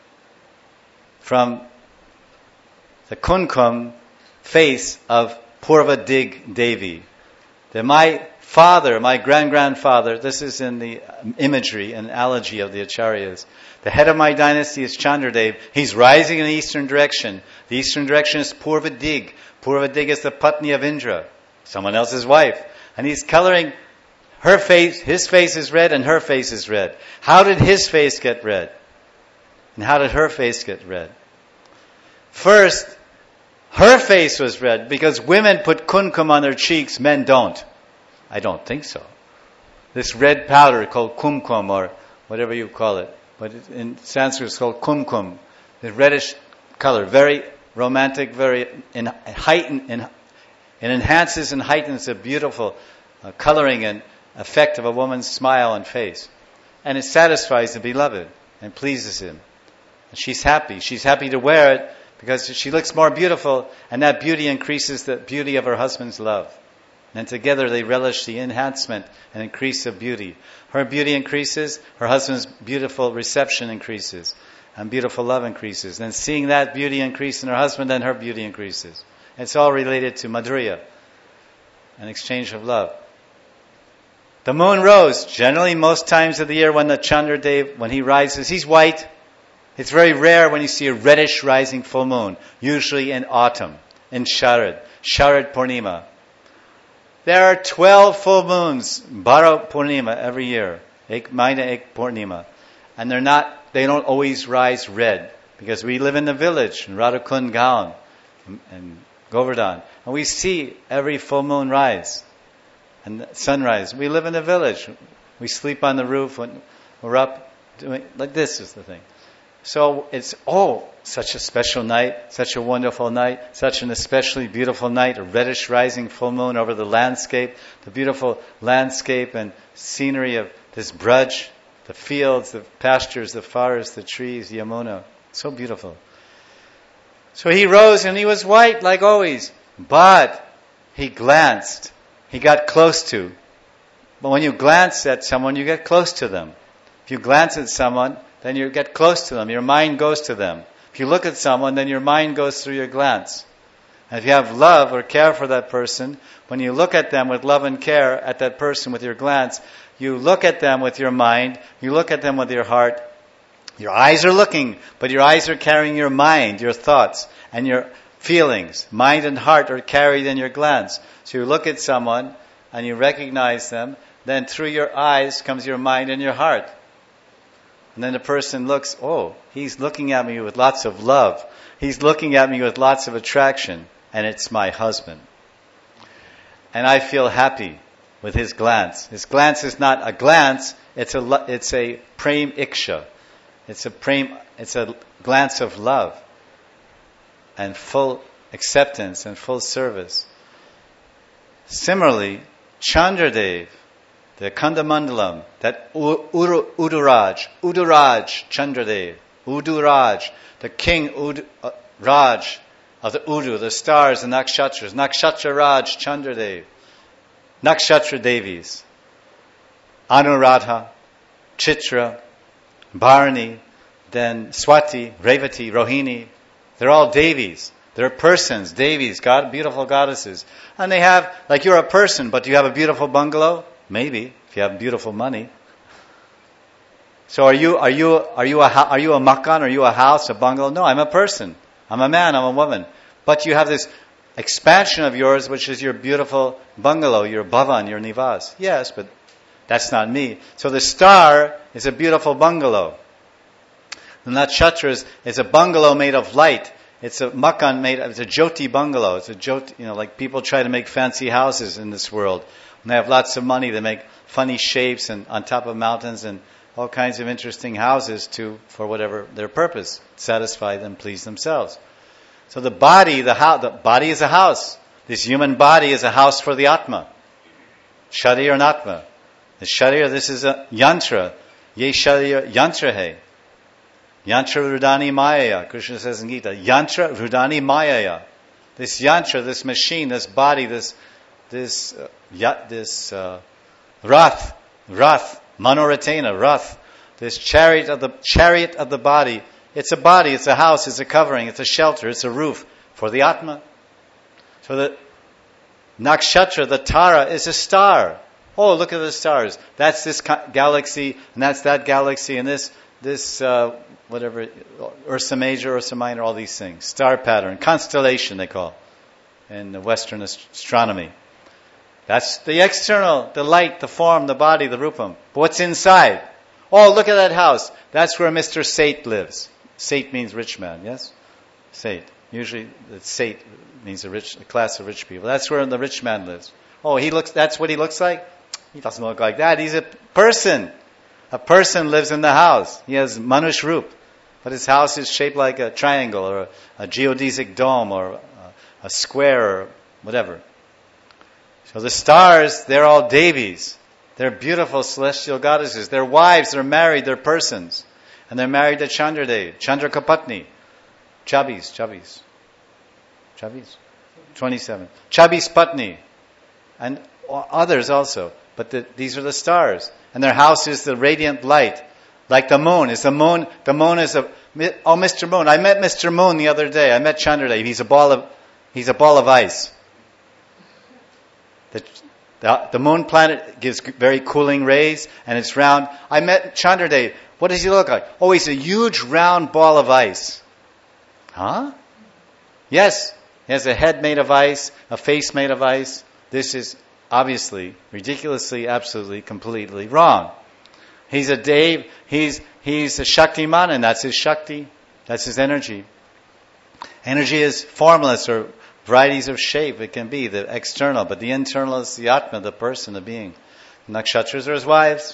from the Kunkum face of Purva Dig Devi. That my father, my grand-grandfather, this is in the imagery and analogy of the Acharyas. The head of my dynasty is Chandradev. He's rising in the eastern direction. The eastern direction is Purva Dig. Purva Dig is the Patni of Indra, someone else's wife. And he's coloring her face, his face is red and her face is red. How did his face get red? And how did her face get red? First, her face was red because women put kumkum on their cheeks, men don't. I don't think so. This red powder called kumkum or whatever you call it, but in Sanskrit it's called kumkum. The reddish color, very romantic, very in, heightened, in, it enhances and heightens the beautiful uh, coloring and effect of a woman's smile and face. And it satisfies the beloved and pleases him. And she's happy. She's happy to wear it because she looks more beautiful, and that beauty increases the beauty of her husband's love. And together they relish the enhancement and increase of beauty. Her beauty increases, her husband's beautiful reception increases, and beautiful love increases. And seeing that beauty increase in her husband, then her beauty increases. It's all related to Madhurya, an exchange of love. The moon rose. Generally, most times of the year when the Chandradev, when he rises, he's white. It's very rare when you see a reddish rising full moon, usually in autumn, in Sharad, Sharad Purnima. There are twelve full moons, Bhara Purnima, every year, Ek Maina Ek Purnima. And they're not, they don't always rise red, because we live in the village, in Radhakund Gaon, and Govardhan, and we see every full moon rise and sunrise. We live in the village. We sleep on the roof when we're up doing, like this is the thing. So it's, oh, such a special night, such a wonderful night, such an especially beautiful night, a reddish rising full moon over the landscape, the beautiful landscape and scenery of this Braj, the fields, the pastures, the forests, the trees, Yamuna. So beautiful. So he rose and he was white like always, but he glanced. He got close to. But when you glance at someone, you get close to them. If you glance at someone, then you get close to them. Your mind goes to them. If you look at someone, then your mind goes through your glance. And if you have love or care for that person, when you look at them with love and care at that person with your glance, you look at them with your mind, you look at them with your heart. Your eyes are looking, but your eyes are carrying your mind, your thoughts, and your feelings. Mind and heart are carried in your glance. So you look at someone and you recognize them, then through your eyes comes your mind and your heart. And then the person looks, oh, he's looking at me with lots of love. He's looking at me with lots of attraction, and it's my husband. And I feel happy with his glance. His glance is not a glance, it's a it's a prem iksha. It's a prem, it's a glance of love and full acceptance and full service. Similarly, Chandradev, the Kandamandalam, that Uru, Uduraj, Uduraj Chandradev, Uduraj, the king Ud, uh, Raj of the Udu, the stars, the nakshatras, Nakshatra Raj Chandradev, Nakshatra Devis, Anuradha, Chitra, Bharani, then Swati, Revati, Rohini, they're all Devis. They're persons, Devis, God, beautiful goddesses. And they have, like you're a person, but do you have a beautiful bungalow? Maybe, if you have beautiful money. So are you, are you, are you a, are you a makan? Are you a house, a bungalow? No, I'm a person. I'm a man, I'm a woman. But you have this expansion of yours, which is your beautiful bungalow, your bhavan, your nivas. Yes, but that's not me. So the star is a beautiful bungalow. The nakshatra is a bungalow made of light. It's a makan made of, it's a jyoti bungalow. It's a jyoti, you know, like people try to make fancy houses in this world. When they have lots of money, they make funny shapes and on top of mountains and all kinds of interesting houses to, for whatever their purpose, satisfy them, please themselves. So the body, the house, the body is a house. This human body is a house for the Atma. Sharir and Atma. The Sharir, this is a yantra. Ye Sharir yantra hai. Yantra Rudani Mayaya. Krishna says in Gita, Yantra Rudani Mayaya. This yantra, this machine, this body, this, this, uh, ya, this, uh, rath, rath, Manoratena, Rath, this chariot of the chariot of the body. It's a body, it's a house, it's a covering, it's a shelter, it's a roof for the Atma. So the nakshatra, the Tara, is a star. Oh, look at the stars. That's this galaxy, and that's that galaxy, and this this uh, whatever, Ursa Major, Ursa Minor, all these things. Star pattern, constellation they call in the Western astronomy. That's the external, the light, the form, the body, the rupam. But what's inside? Oh, look at that house. That's where Mister Seth lives. Seth means rich man, yes? Seth. Usually, Seth means a rich, a class of rich people. That's where the rich man lives. Oh, he looks. That's what he looks like? He doesn't look like that. He's a person. A person lives in the house. He has manush roop. But his house is shaped like a triangle or a, a geodesic dome or a, a square or whatever. So the stars, they're all Devis. They're beautiful celestial goddesses. They're wives, they're married, they're persons. And they're married to Chandradev, Chandra Kapatni. Chabis, Chabis. Chabis? twenty-seven. Chabis Patni. And others also. But the, these are the stars. And their house is the radiant light. Like the moon. Is the moon, the moon is a, oh, Mister Moon. I met Mister Moon the other day. I met Chandradev. He's a ball of, he's a ball of ice. The, the, the moon planet gives very cooling rays, and it's round. I met Chandradev. What does he look like? Oh, he's a huge round ball of ice. Huh? Yes. He has a head made of ice, a face made of ice. This is obviously, ridiculously, absolutely, completely wrong. He's a Dev, he's, he's a Shaktiman, and that's his Shakti. That's his energy. Energy is formless or varieties of shape. It can be the external, but the internal is the Atma, the person, the being. The nakshatras are his wives.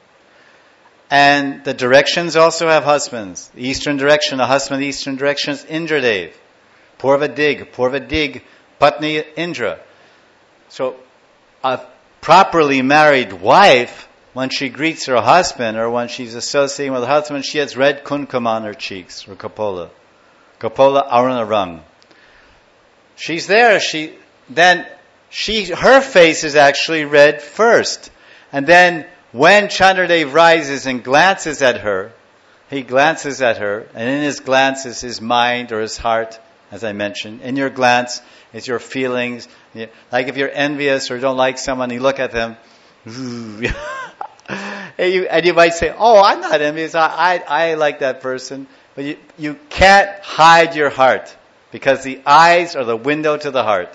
And the directions also have husbands. The eastern direction, the husband of the eastern direction is Indradev. Purva Dig, Purva Dig, Patni Indra. So, a properly married wife, when she greets her husband or when she's associating with her husband, she has red kunkam on her cheeks, or kapola. Kapola Aruna Rang. She's there, she, then, she, her face is actually red first. And then, when Chandradev rises and glances at her, he glances at her, and in his glance is his mind or his heart, as I mentioned. In your glance is your feelings. Like if you're envious or don't like someone, you look at them, and, you, and you might say, oh, I'm not envious, I, I, I like that person. But you, you can't hide your heart, because the eyes are the window to the heart.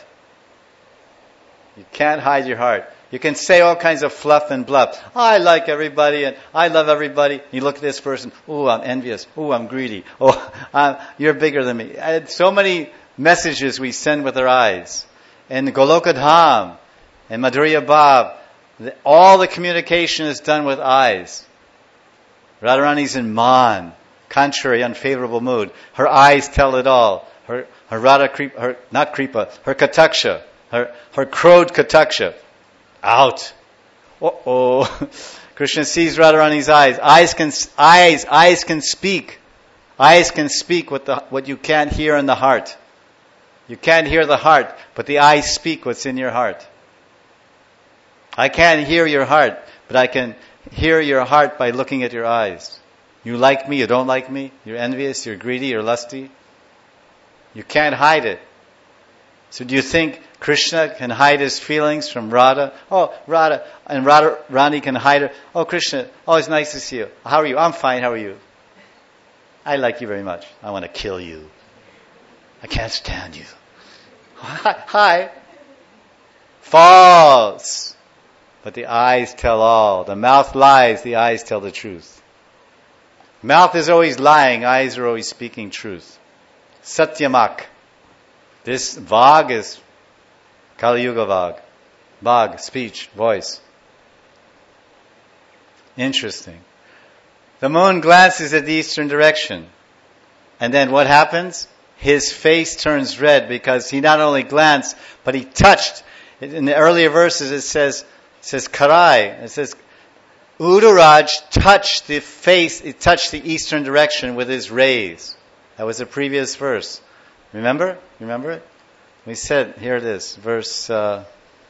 You can't hide your heart. You can say all kinds of fluff and bluff. Oh, I like everybody and I love everybody. You look at this person. Oh, I'm envious. Oh, I'm greedy. Oh, I'm, you're bigger than me. And so many messages we send with our eyes. In Goloka Dham, in Madhurya Bhav, the, all the communication is done with eyes. Radharani's in Man, contrary, unfavorable mood. Her eyes tell it all. Her, her Radha Kripa, her, not Kripa, her Kataksha, her, her Krodh Kataksha. Out. Uh-oh. Krishna sees Radharani's eyes. Eyes can, eyes, eyes can speak. Eyes can speak what the, what you can't hear in the heart. You can't hear the heart, but the eyes speak what's in your heart. I can't hear your heart, but I can hear your heart by looking at your eyes. You like me, you don't like me, you're envious, you're greedy, you're lusty. You can't hide it. So do you think Krishna can hide his feelings from Radha. Oh, Radha. And Radha, Rani can hide her. Oh, Krishna. Oh, it's nice to see you. How are you? I'm fine. How are you? I like you very much. I want to kill you. I can't stand you. Hi. Hi. False. But the eyes tell all. The mouth lies. The eyes tell the truth. Mouth is always lying. Eyes are always speaking truth. Satyamak. This Vag is Kali Yuga Vag. Vag, speech, voice. Interesting. The moon glances at the eastern direction. And then what happens? His face turns red because he not only glanced, but he touched. In the earlier verses it says, it says Karai. It says, Uduraj touched the face, it touched the eastern direction with his rays. That was the previous verse. Remember? Remember it? We said, here it is, verse, uh,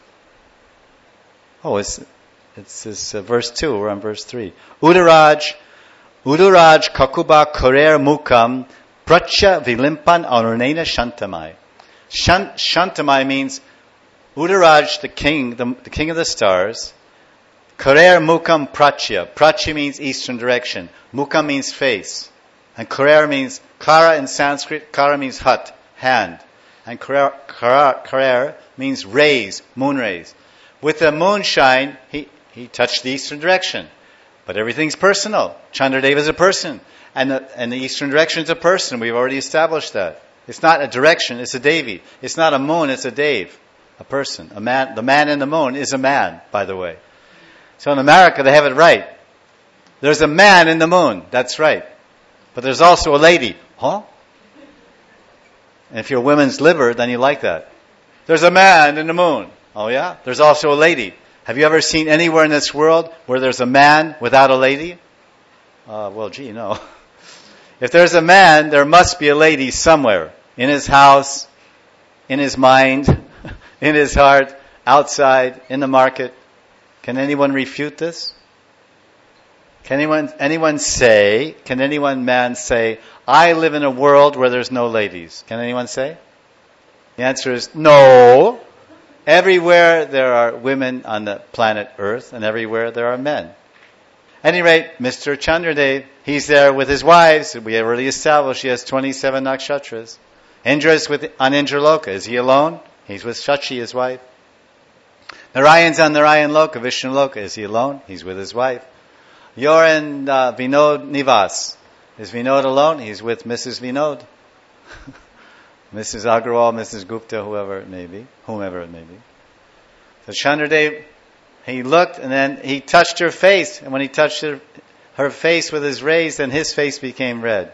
oh, it's, it's this, uh, verse two, we're on verse three. Uduraj, Uduraj kakuba korer mukam pracha vilimpan anurnena shantamai. Shant, shantamai means Uduraj, the king, the, the king of the stars. Korer mukam prachya. Prachya means eastern direction. Mukam means face. And korer means, kara in Sanskrit, kara means hut, hand. And korer, korer, korer means rays, moon rays. With the moonshine, he, he touched the eastern direction. But everything's personal. Chandradeva is a person. And the, and the eastern direction is a person. We've already established that. It's not a direction, it's a Devi. It's not a moon, it's a Dev. A person. A man. The man in the moon is a man, by the way. So in America, they have it right. There's a man in the moon. That's right. But there's also a lady. Huh? And if you're a women's liver, then you like that. There's a man in the moon. Oh yeah? There's also a lady. Have you ever seen anywhere in this world where there's a man without a lady? Uh, well, gee, no. If there's a man, there must be a lady somewhere. In his house, in his mind, in his heart, outside, in the market. Can anyone refute this? Can anyone, anyone say, can anyone man say, I live in a world where there's no ladies? Can anyone say? The answer is no. Everywhere there are women on the planet Earth, and everywhere there are men. At any rate, Mister Chandradev, he's there with his wives. We have already established he has twenty-seven nakshatras. Indra is with, on Indraloka. Is he alone? He's with Shachi, his wife. Narayan's on Narayan Loka, Vishnu Loka. Is he alone? He's with his wife. You're in uh, Vinod Nivas. Is Vinod alone? He's with Missus Vinod. Missus Agrawal, Missus Gupta, whoever it may be. Whomever it may be. So Chandradev, he looked and then he touched her face. And when he touched her, her face with his rays, then his face became red.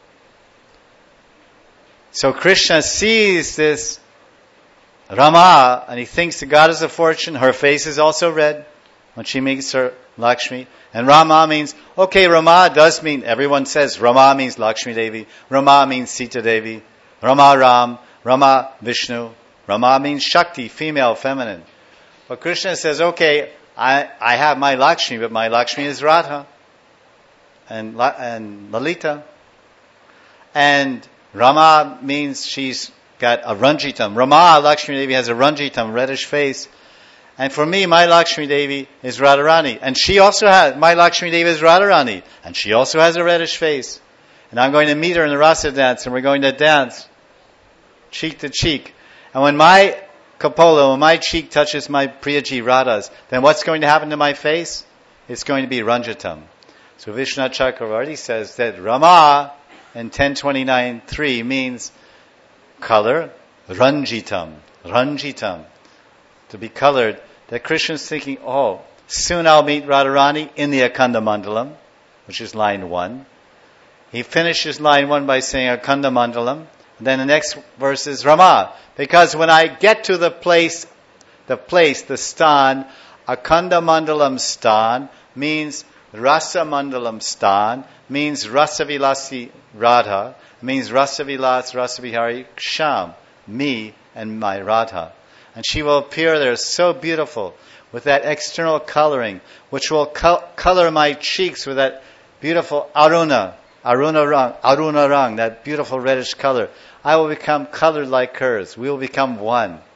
So Krishna sees this Rama, and he thinks the goddess of fortune, her face is also red when she meets her Lakshmi. And Rama means, okay, Rama does mean, everyone says Rama means Lakshmi Devi, Rama means Sita Devi, Rama Ram, Rama Vishnu, Rama means Shakti, female, feminine. But Krishna says, okay, I, I have my Lakshmi, but my Lakshmi is Radha and, and Lalita. And Rama means she's got a Ranjitam. Rama, Lakshmi Devi, has a Ranjitam, reddish face. And for me, my Lakshmi Devi is Radharani. And she also has, my Lakshmi Devi is Radharani. And she also has a reddish face. And I'm going to meet her in the Rasa dance, and we're going to dance cheek to cheek. And when my Kapola, when my cheek touches my Priyaji Radha's, then what's going to happen to my face? It's going to be Ranjitam. So Vishwanath Chakravarti says that Rama in ten twenty-nine three means color, Ranjitam, Ranjitam, to be colored. That Krishna's thinking, oh, soon I'll meet Radharani in the Akanda Mandalam, which is line one. He finishes line one by saying Akanda Mandalam. And then the next verse is Rama. Because when I get to the place, the place, the stan, Akanda Mandalam stan means Rasa Mandalam stan, means Rasa Vilasi Radha, means Rasa Vilas, Rasa Vihari, Sham, me and my Radha. And she will appear there so beautiful with that external coloring, which will co- color my cheeks with that beautiful Aruna, Aruna Rang, Aruna Rang, that beautiful reddish color. I will become colored like hers. We will become one.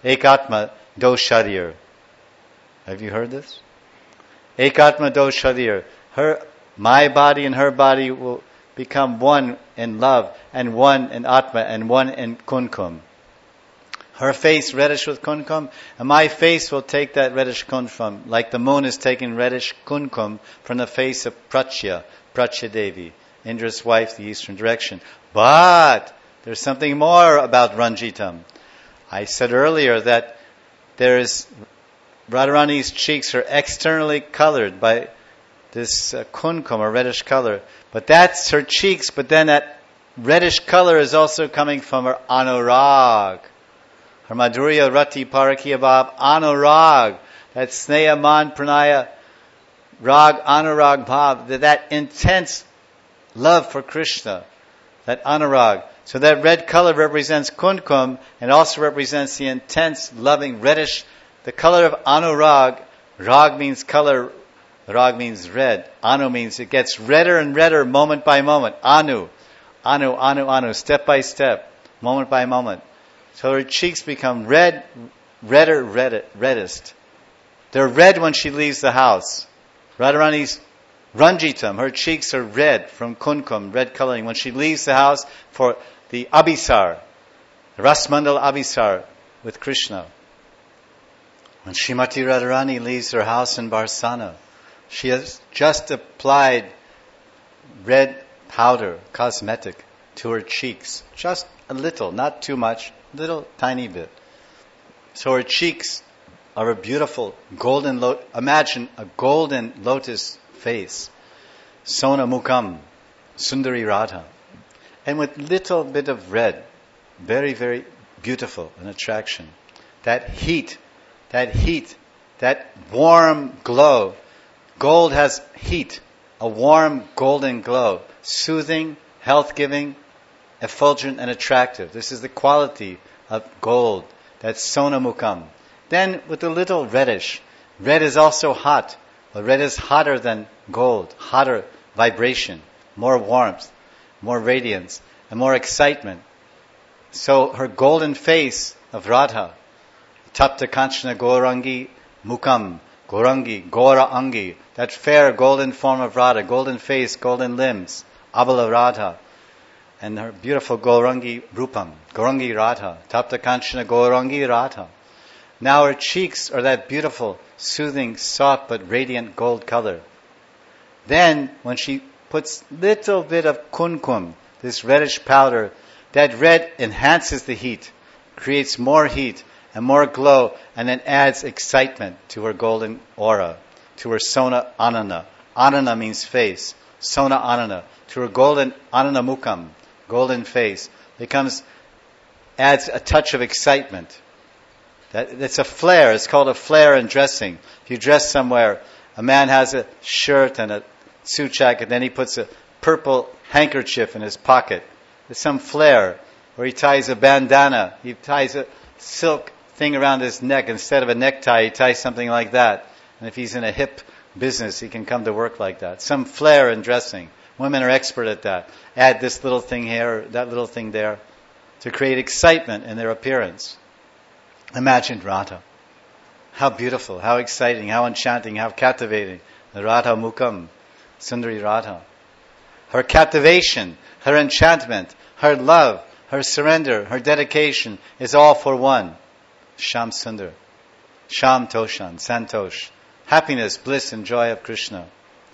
Ekatma do sharir. Have you heard this? Ekatma do sharir. Her, my body and her body will become one in love, and one in Atma, and one in Kunkum. Her face reddish with Kunkum, and my face will take that reddish Kunkum, like the moon is taking reddish Kunkum from the face of Prachya, Prachya Devi, Indra's wife, the eastern direction. But there's something more about Ranjitam. I said earlier that there is Radharani's cheeks are externally colored by this uh, kunkum, or reddish color. But that's her cheeks, but then that reddish color is also coming from her anurag. Her madhurya rati parakya bhav anurag. That sneha man pranaya rag anurag bhav. That, that intense love for Krishna. That anurag. So that red color represents kunkum and also represents the intense, loving, reddish. The color of anurag. Rag means color. Rag means red. Anu means it gets redder and redder moment by moment. Anu. Anu, anu, anu. Step by step. Moment by moment. So her cheeks become red, redder, red, reddest. They're red when she leaves the house. Radharani's Ranjitam, her cheeks are red from kunkum, red coloring. When she leaves the house for the Abhisar, Rasmandal Abhisar with Krishna. When Srimati Radharani leaves her house in Barsana, she has just applied red powder, cosmetic, to her cheeks. Just a little, not too much, little tiny bit. So her cheeks are a beautiful golden, lo- imagine a golden lotus face. Sona Mukam, Sundari Radha. And with little bit of red, very, very beautiful, an attraction. That heat, that heat, that warm glow. Gold has heat, a warm golden glow, soothing, health-giving, effulgent and attractive. This is the quality of gold. That's Sona Mukam. Then with a little reddish. Red is also hot. But red is hotter than gold. Hotter vibration. More warmth. More radiance. And more excitement. So her golden face of Radha. Tapta Kanchana Gaurangi Mukam. Gaurangi, Gaura Angi. That fair golden form of Radha. Golden face, golden limbs. Abala Radha. And her beautiful Gaurangi Rupam, Gaurangi Radha, Tapta Kanchana Gaurangi Radha. Now her cheeks are that beautiful, soothing, soft but radiant gold color. Then, when she puts little bit of kunkum, this reddish powder, that red enhances the heat, creates more heat and more glow, and then adds excitement to her golden aura, to her Sona Anana. Anana means face. Sona Anana. To her golden Anana Mukam. Golden face, becomes, adds a touch of excitement. That, it's a flare. It's called a flare in dressing. If you dress somewhere, a man has a shirt and a suit jacket, then he puts a purple handkerchief in his pocket. There's some flare. Or he ties a bandana. He ties a silk thing around his neck. Instead of a necktie, he ties something like that. And if he's in a hip business, he can come to work like that. Some flare in dressing. Women are expert at that. Add this little thing here, that little thing there, to create excitement in their appearance. Imagine Radha. How beautiful, how exciting, how enchanting, how captivating. The Radha Mukam, Sundari Radha. Her captivation, her enchantment, her love, her surrender, her dedication is all for one. Sham Sundar. Sham Toshan, Santosh. Happiness, bliss, and joy of Krishna.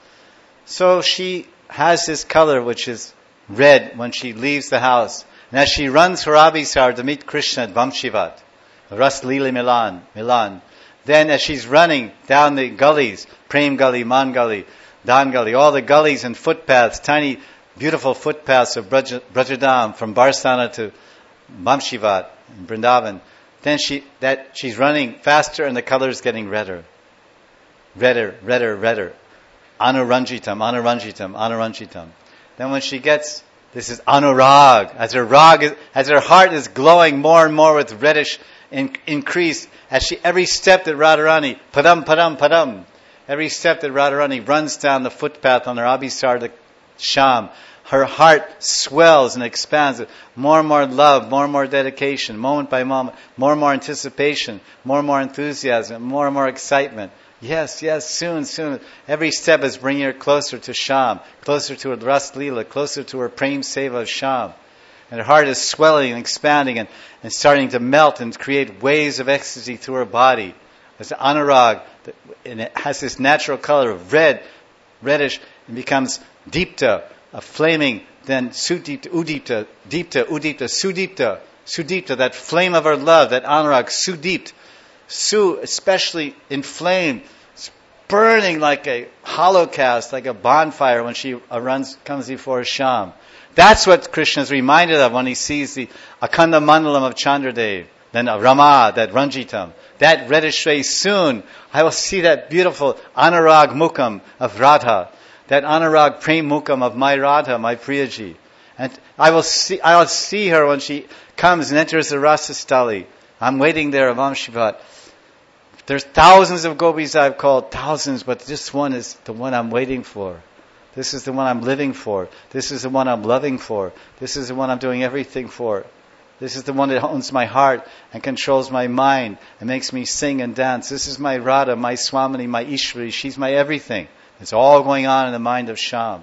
So she has this color which is red when she leaves the house. And as she runs for Abhisar to meet Krishna at Vamshivat, Ras Lila Milan, Milan, then as she's running down the gullies, Prem Gully, Man Gully, Dan Gully, all the gullies and footpaths, tiny beautiful footpaths of Braj- Brajadam from Barsana to Vamshivat, in Vrindavan, then she that she's running faster and the color is getting redder. Redder, redder, redder. Anuranjitam, Anuranjitam, Anuranjitam. Then when she gets, this is Anurag, as her rag, is, as her heart is glowing more and more with reddish in, increase, as she, every step that Radharani, padam, padam, padam, every step that Radharani runs down the footpath on her Abhisar, the Sham, her heart swells and expands. More and more love, more and more dedication, moment by moment, more and more anticipation, more and more enthusiasm, more and more excitement. Yes, yes, soon, soon. Every step is bringing her closer to Sham, closer to her Ras Leela, closer to her Prem Seva of Sham. And her heart is swelling and expanding and, and starting to melt and create waves of ecstasy through her body. It's an anurag, and it has this natural color of red, reddish, and becomes deepta, a flaming, then sudipta, udipta, deepta, udipta, sudipta, sudipta, that flame of her love, that anurag, sudipt, su, especially inflamed, burning like a holocaust, like a bonfire when she runs, comes before Sham. That's what Krishna is reminded of when he sees the Akhanda Mandalam of Chandradev, then Rama, that Ranjitam, that reddish face. Soon I will see that beautiful Anurag Mukham of Radha, that Anurag Prem Mukham of my Radha, my Priyaji. And I will see, I will see her when she comes and enters the Rasastali. I'm waiting there, Vamshivat. There's thousands of gopis I've called, thousands, but this one is the one I'm waiting for. This is the one I'm living for. This is the one I'm loving for. This is the one I'm doing everything for. This is the one that owns my heart and controls my mind and makes me sing and dance. This is my Radha, my Swamini, my Ishwari. She's my everything. It's all going on in the mind of Sham.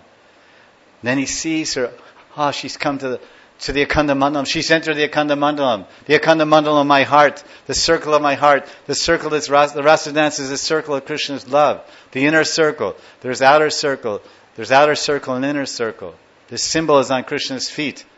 Then he sees her. Ah, oh, she's come to the, to the Akhanda Mandalam. She's entered the Akhanda Mandalam. The Akhanda Mandalam of my heart. The circle of my heart. The circle that's Ras, the Rasa dance is the circle of Krishna's love. The inner circle. There's outer circle. There's outer circle and inner circle. This symbol is on Krishna's feet.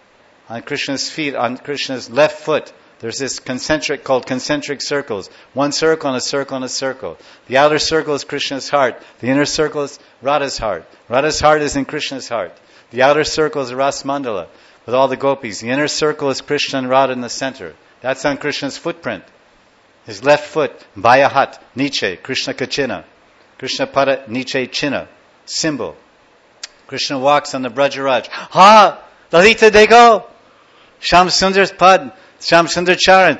On Krishna's feet, on Krishna's left foot, there's this concentric, called concentric circles. One circle and a circle and a circle. The outer circle is Krishna's heart. The inner circle is Radha's heart. Radha's heart is in Krishna's heart. The outer circle is Ras Mandala with all the gopis. The inner circle is Krishna and Radha in the center. That's on Krishna's footprint. His left foot, Bayahat, Niche, Krishna Kachina. Krishna Pada, Niche China. Symbol. Krishna walks on the Brajaraj. Ha! Lalita Dego! Sham Sundar's Pad. Sham Sundar Charan.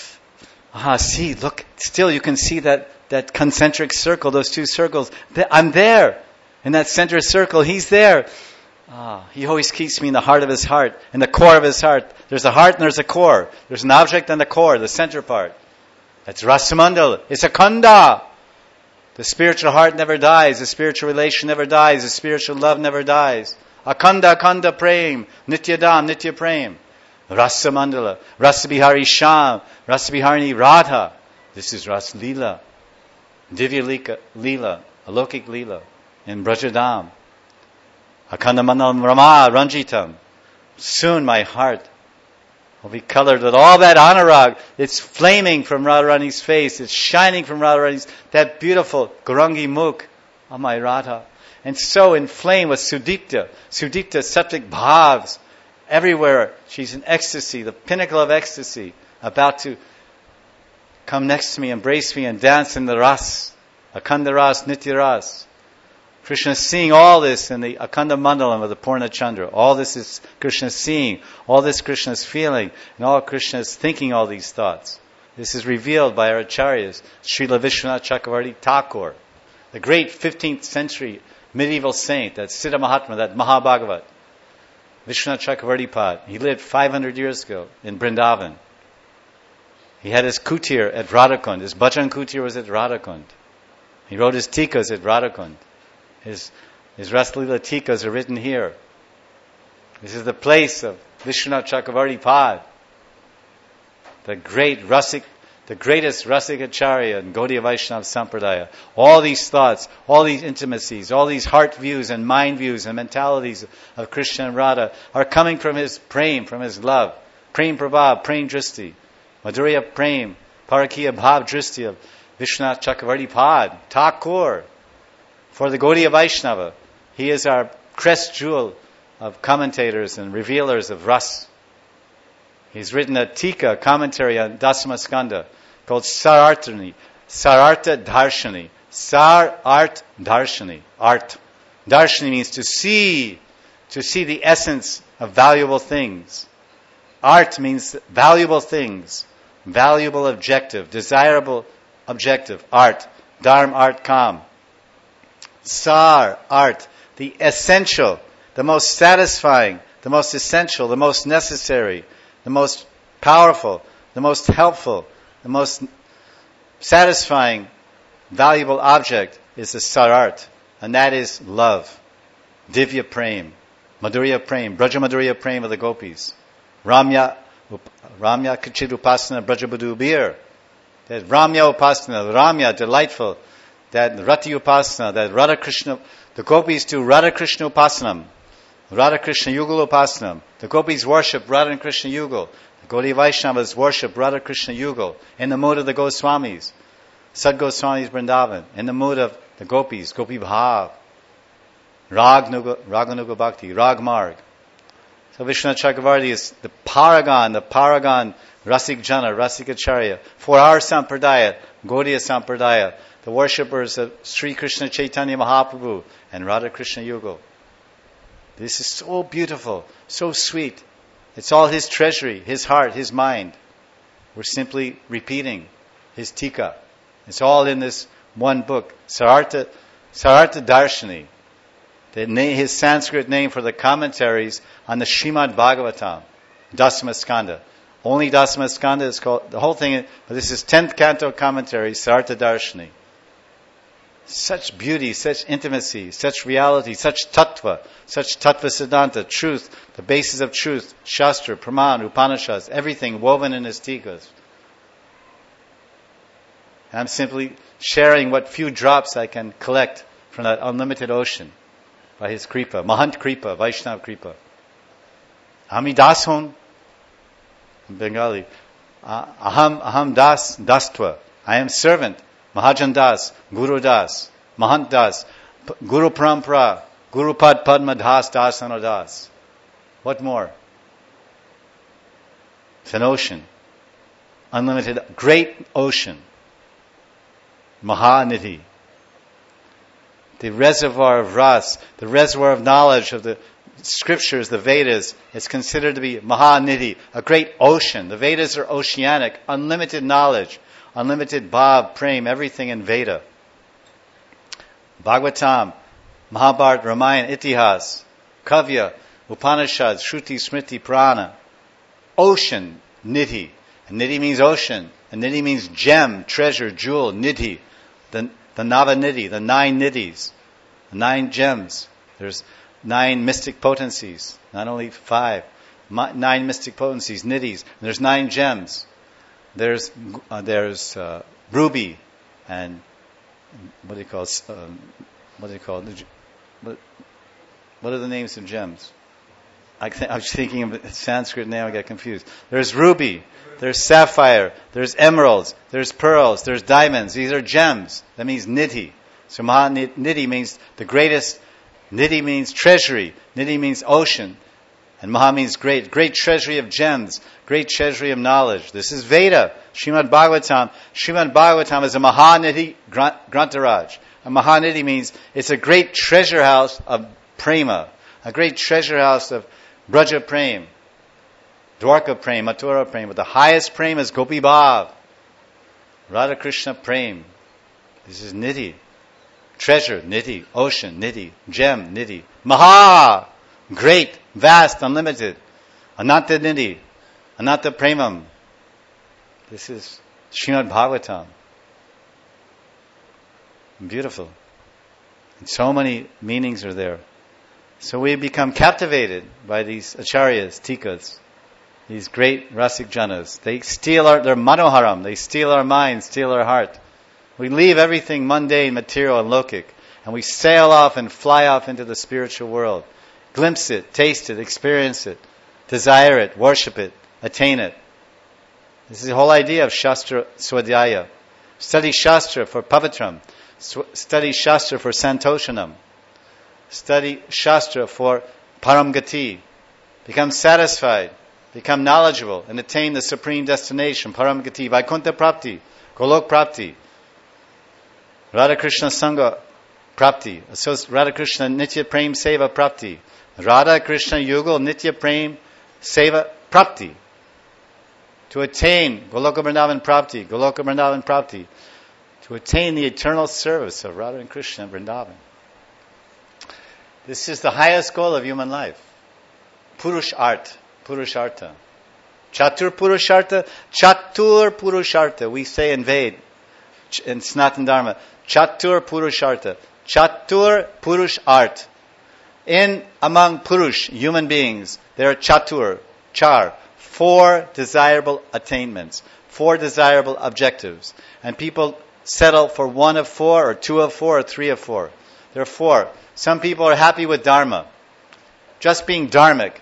Ah, see, look, still you can see that, that concentric circle, those two circles. I'm there. In that center circle, he's there. Ah, he always keeps me in the heart of his heart, in the core of his heart. There's a heart and there's a core. There's an object and the core, the center part. That's Rasamandal. It's a Khanda. The spiritual heart never dies. The spiritual relation never dies. The spiritual love never dies. Akhanda, Akhanda Prem. Nityadam, Nitya Prem. Rasa Mandala. Rasa Bihari Sham. Rasa Biharini Radha. This is Ras Leela. Divya Lika, Leela. Alokik Leela. In Brajadam. Akhanda Mandalam Rama Ranjitam. Soon my heart will be colored with all that anurag. It's flaming from Radharani's face. It's shining from Radharani's, that beautiful Gaurangi Mukh of my Radha. And so inflamed with Sudipta. Sudipta, septic bhavs. Everywhere. She's in ecstasy, the pinnacle of ecstasy. About to come next to me, embrace me, and dance in the ras. Akhanda ras, nitya ras. Krishna is seeing all this in the Akhanda Mandalam of the Purna Chandra. All this is Krishna seeing. All this Krishna is feeling. And all Krishna is thinking all these thoughts. This is revealed by our acharyas. Srila Vishwanath Chakravarti Thakur, the great fifteenth century medieval saint, that Siddha Mahatma, that Mahabhagavat. Vishwanath Chakravarti Pad. He lived five hundred years ago in Vrindavan. He had his kutir at Radhakund. His bhajan kutir was at Radhakund. He wrote his tikas at Radhakund. His, his Rasalila tikas are written here. This is the place of Vishwanath Chakravarti Pad, the great Rasik, the greatest Rasik Acharya in Gaudiya Vaishnava Sampradaya. All these thoughts, all these intimacies, all these heart views and mind views and mentalities of Krishna and Radha are coming from his prem, from his love. Prem Prabhav, Prem Dristi, Madhurya Prem, Parakiya Bhav Dristi of Vishwanath Chakravarti Pad, Thakur. For the Gaudiya Vaishnava, he is our crest jewel of commentators and revealers of Ras. He's written a tika, commentary on Dasama Skanda, called Sarartani, Sarartha Darshani, Sar Art Darshani, Art. Darshani means to see, to see the essence of valuable things. Art means valuable things, valuable objective, desirable objective, art, dharm, art, kam. Sar, art, the essential, the most satisfying, the most essential, the most necessary, the most powerful, the most helpful, the most satisfying, valuable object is the Sarart, and that is love. Divya Prem, Madhurya Prem, Braja Madhurya Prem of the gopis. Ramya, Ramya Kachid Upasana Brajabadu Bir. That Ramya Upasana, Ramya, delightful. That Rati Upasana, that Radha Krishna, the gopis do Radha Krishna Upasanam. Radha Krishna Yugal Upasanam. The gopis worship Radha and Krishna Yugal. The Gaudiya Vaishnavas worship Radha Krishna Yugal in the mood of the Goswamis. Sad Goswamis Vrindavan. In the mood of the gopis, Gopi Bhav. Rag Nuga, Raganuga Bhakti, Rag Marg. So Vishwanath Chakravarti is the paragon, the paragon Rasik Jana, Rasik Acharya. For our Sampradaya, Gaudiya Sampradaya, the worshippers of Sri Krishna Chaitanya Mahaprabhu and Radha Krishna Yugal. This is so beautiful, so sweet. It's all his treasury, his heart, his mind. We're simply repeating his tika. It's all in this one book, Sarartha, Sarartha Darshani. The name, his Sanskrit name for the commentaries on the Srimad Bhagavatam, Dasma Skanda. Only Dasma Skanda is called, the whole thing, but this is tenth canto commentary, Sarartha Darshani. Such beauty, such intimacy, such reality, such tattva, such tattva siddhanta, truth, the basis of truth, Shastra, Praman, Upanishads, everything woven in his tikas. I'm simply sharing what few drops I can collect from that unlimited ocean by his kripa, Mahant kripa, Vaishnav kripa. Ami dashon, in Bengali, aham, aham das, dastva. I am servant, Mahajan das, Guru das, Mahant das, Guru Parampara, Guru Pad Padma das, dasana das. What more? It's an ocean. Unlimited, great ocean. Mahanidhi. The reservoir of ras, the reservoir of knowledge of the scriptures, the Vedas, is considered to be Mahanidhi, a great ocean. The Vedas are oceanic, unlimited knowledge, unlimited bhav, prem, everything in Veda. Bhagavatam, Mahabharata, Ramayana, Itihas, Kavya, Upanishads, Shruti, Smriti, Purana. Ocean, Nidhi. And Nidhi means ocean. And Nidhi means gem, treasure, jewel, Nidhi. The, the Nava Nidhi, the nine Nidhis, the nine gems. There's nine mystic potencies, not only five. Nine mystic potencies, Nidhis. And there's nine gems. There's uh, there's uh, ruby and what do you call um, what do you call what, what are the names of gems? I th- I was thinking of a Sanskrit name. I got confused. There's ruby, there's sapphire, there's emeralds, there's pearls, there's diamonds. These are gems. That means nidhi. So Mahanidhi means the greatest. Nidhi means treasury. Nidhi means ocean. And Maha means great. Great treasury of gems. Great treasury of knowledge. This is Veda. Srimad Bhagavatam. Srimad Bhagavatam is a Mahanidhi Grantaraj. A Mahanidhi means it's a great treasure house of prema. A great treasure house of Braja Prem. Dwarka Prem, Mathura Prem. But the highest Prem is Gopi Bhav. Radha Krishna Prem. This is Nidhi. Treasure, Nidhi. Ocean, Nidhi. Gem, Nidhi. Maha! Great, vast, unlimited. Ananta Nidhi. Ananta Premam. This is Srimad Bhagavatam. Beautiful. And so many meanings are there. So we become captivated by these acharyas, tikas, these great rasik janas. They steal our, they're manoharam, they steal our mind, steal our heart. We leave everything mundane, material, and lokic, and we sail off and fly off into the spiritual world. Glimpse it, taste it, experience it, desire it, worship it, attain it. This is the whole idea of Shastra Swadhyaya. Study Shastra for Pavitram. Study Shastra for Santoshanam. Study Shastra for Paramgati. Become satisfied, become knowledgeable, and attain the supreme destination, Paramgati, Vaikuntha Prapti, Golok Prapti, Radha Krishna Sangha Prapti, Radha Krishna Nitya Prem Seva Prapti, Radha Krishna Yugal Nitya Prem Seva Prapti. To attain Goloka Vrindavan Prapti, Goloka Vrindavan Prapti, to attain the eternal service of Radha and Krishna Vrindavan. This is the highest goal of human life. Purush-art, Purushartha. Chatur Purushartha, Chatur Purushartha. We say in Ved, in Sanatana Dharma, Chatur Purushartha. Chatur Purush art. In, among Purush, human beings, there are Chatur, Char, four desirable attainments, four desirable objectives. And people settle for one of four, or two of four, or three of four. There are four. Some people are happy with Dharma. Just being dharmic.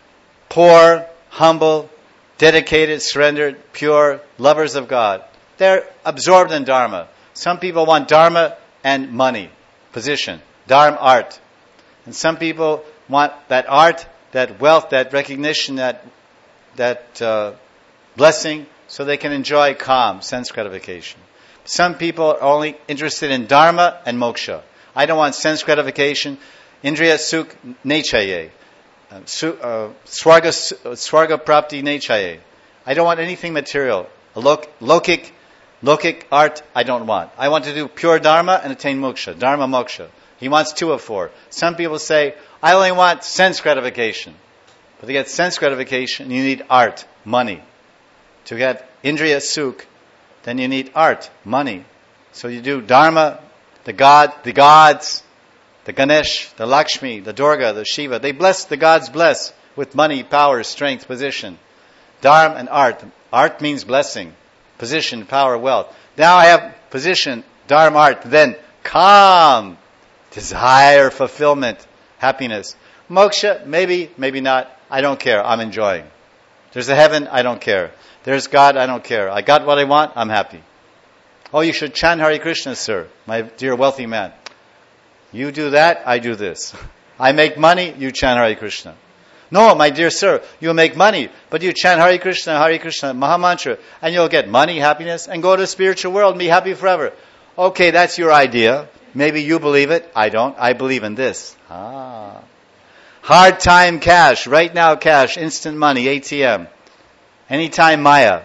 Poor, humble, dedicated, surrendered, pure, lovers of God. They're absorbed in Dharma. Some people want Dharma and money, position, Dharma art. And some people want that art, that wealth, that recognition, that that uh, blessing, so they can enjoy calm, sense gratification. Some people are only interested in Dharma and moksha. I don't want sense gratification. Indriya sukh nechaye. Uh, su, uh, swarga, swarga prapti nechaye. I don't want anything material. A lok, lokic, lokic art, I don't want. I want to do pure Dharma and attain moksha. Dharma moksha. He wants two of four. Some people say, I only want sense gratification. But to get sense gratification, you need art, money. To get Indriya sukh, then you need art, money. So you do Dharma, the God, the gods, the Ganesh, the Lakshmi, the Durga, the Shiva. They bless, the gods bless with money, power, strength, position. Dharma and art. Art means blessing, position, power, wealth. Now I have position, Dharma, art, then calm, desire, fulfillment, happiness. Moksha, maybe, maybe not. I don't care. I'm enjoying. There's a heaven, I don't care. There's God, I don't care. I got what I want, I'm happy. Oh, you should chant Hare Krishna, sir, my dear wealthy man. You do that, I do this. I make money, you chant Hare Krishna. No, my dear sir, you make money, but you chant Hare Krishna, Hare Krishna, Mahamantra, and you'll get money, happiness, and go to the spiritual world and be happy forever. Okay, that's your idea. Maybe you believe it. I don't. I believe in this. Ah. Hard time cash. Right now cash. Instant money. A T M. Anytime Maya.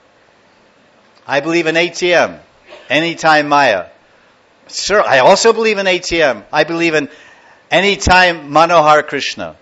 I believe in A T M. Anytime Maya. Sir, I also believe in A T M. I believe in anytime Manohar Krishna.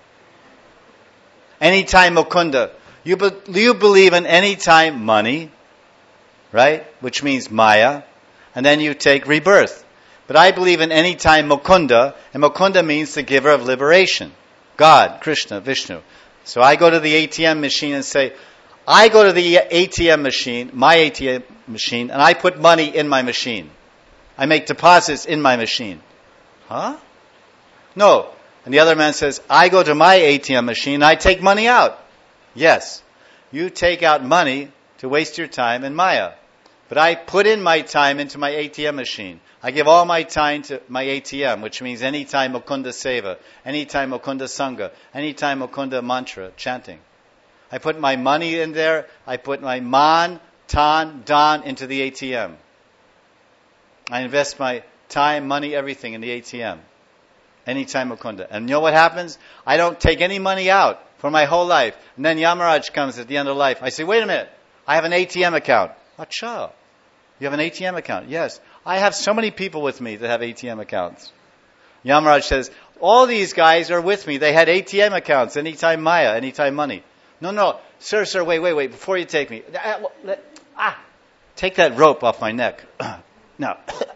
Anytime Mukunda. You, be, you believe in anytime money, right? Which means Maya. And then you take rebirth. But I believe in anytime Mukunda, and Mukunda means the giver of liberation. God, Krishna, Vishnu. So I go to the A T M machine and say, I go to the A T M machine, my A T M machine, and I put money in my machine. I make deposits in my machine. Huh? No. And the other man says, I go to my A T M machine and I take money out. Yes. You take out money to waste your time in Maya. But I put in my time into my A T M machine. I give all my time to my A T M, which means anytime Mukunda Seva, anytime Mukunda Sangha, anytime Mukunda mantra, chanting. I put my money in there. I put my man, tan, dan into the A T M. I invest my time, money, everything in the A T M. Anytime Mukunda. And you know what happens? I don't take any money out for my whole life. And then Yamaraj comes at the end of life. I say, wait a minute. I have an A T M account. Acha. You have an A T M account? Yes. I have so many people with me that have A T M accounts. Yamaraj says, all these guys are with me. They had A T M accounts. Anytime Maya, anytime money. No, no. Sir, sir, wait, wait, wait. Before you take me. Ah, take that rope off my neck. Now,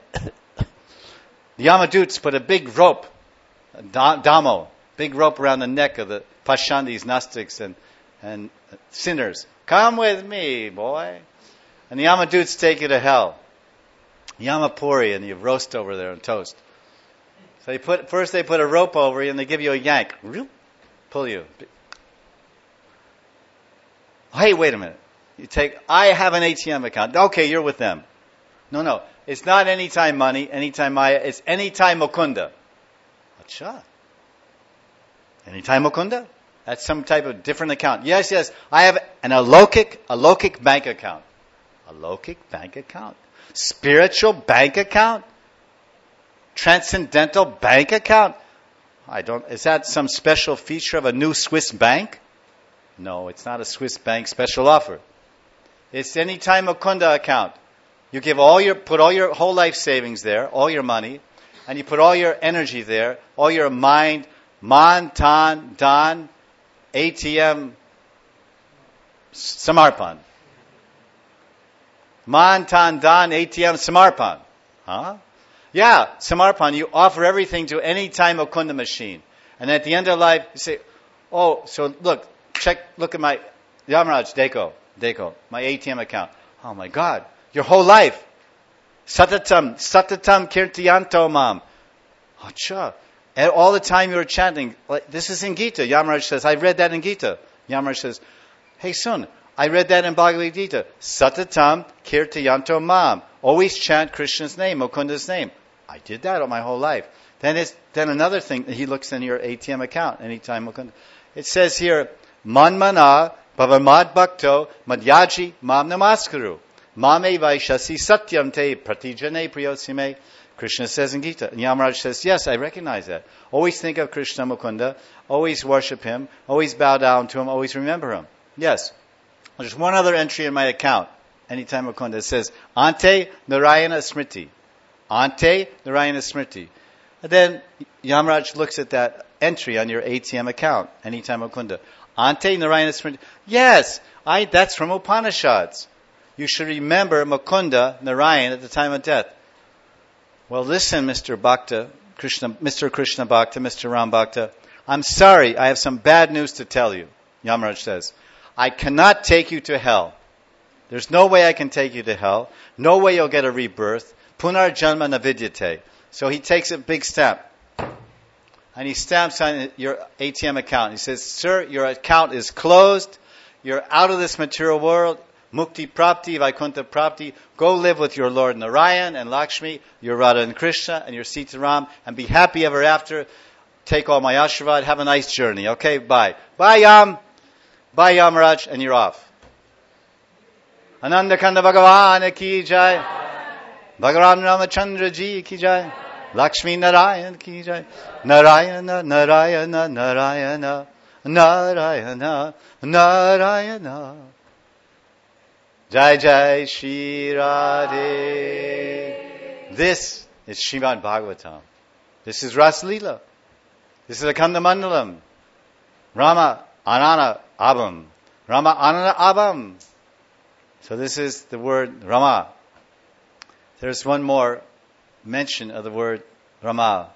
the Yamadutes put a big rope, a damo, big rope around the neck of the Pashandis, Nastics, and, and sinners. Come with me, boy. And the Yamadutes take you to hell. Yamapuri, and you roast over there and toast. So they put first they put a rope over you and they give you a yank. Pull you. Hey, wait a minute. You take, I have an A T M account. Okay, you're with them. No, no. It's not anytime money, anytime Maya. It's anytime Mukunda. Acha. Anytime Mukunda? That's some type of different account. Yes, yes. I have an alokik, alokik bank account. Alokik bank account? Spiritual bank account? Transcendental bank account? I don't, is that some special feature of a new Swiss bank? No, it's not a Swiss bank special offer. It's anytime Mukunda account. You give all your, put all your whole life savings there, all your money, and you put all your energy there, all your mind, Man Tan Dan A T M Samarpan. Man Tan Dan A T M Samarpan. Huh? Yeah, Samarpan, you offer everything to any time Mukunda machine. And at the end of life, you say, oh, so look, check, look at my, Yamaraj, Deko, Deko, my A T M account. Oh my God, your whole life. Satatam, Satatam Kirtiyanto Mam. Acha. And all the time you were chanting, like, this is in Gita. Yamaraj says, I read that in Gita. Yamaraj says, hey son, I read that in Bhagavad Gita. Satatam Kirtiyanto Mam. Always chant Krishna's name, Mukunda's name. I did that all my whole life. Then it's, then another thing, he looks in your A T M account anytime Mukunda. It says here, Manmana Bhavamad Bhakto Madhyaji Mam Namaskaru. Mame Vaishasi Satyam Te Pratijane Priyosime. Krishna says in Gita. And Yamaraj says, yes, I recognize that. Always think of Krishna Mukunda. Always worship him. Always bow down to him. Always remember him. Yes. There's one other entry in my account. Anytime Mukunda. It says, Ante Narayana Smriti. Ante Narayana Smriti. And then Yamaraj looks at that entry on your A T M account. Anytime Mukunda. Ante Narayana Smriti. Yes, I, that's from Upanishads. You should remember Mukunda Narayan at the time of death. Well, listen, Mister Bhakta, Krishna, Mister Krishna Bhakta, Mister Ram Bhakta. I'm sorry, I have some bad news to tell you. Yamaraj says, I cannot take you to hell. There's no way I can take you to hell. No way you'll get a rebirth. Punar janma navidyate. So he takes a big stamp. And he stamps on your A T M account. He says, sir, your account is closed. You're out of this material world. Mukti Prapti, Vaikuntha Prapti. Go live with your Lord Narayan and Lakshmi, your Radha and Krishna, and your Sitaram, and be happy ever after. Take all my Ashirvad. Have a nice journey. Okay, bye. Bye, Yam. Bye, Yamaraj, and you're off. Ananda Kanda Bhagavan ki jai. Bhagavan Ramachandra ji ki jai. Lakshmi Narayan ki jai. Narayana, Narayana, Narayana, Narayana, Narayana. Jai Jai Shri Radhe. This is Srimad Bhagavatam. This is Rasa Leela. This is Akanda Mandalam. Rama Anana Abam. Rama Anana Abam. So this is the word Rama. There's one more mention of the word Rama.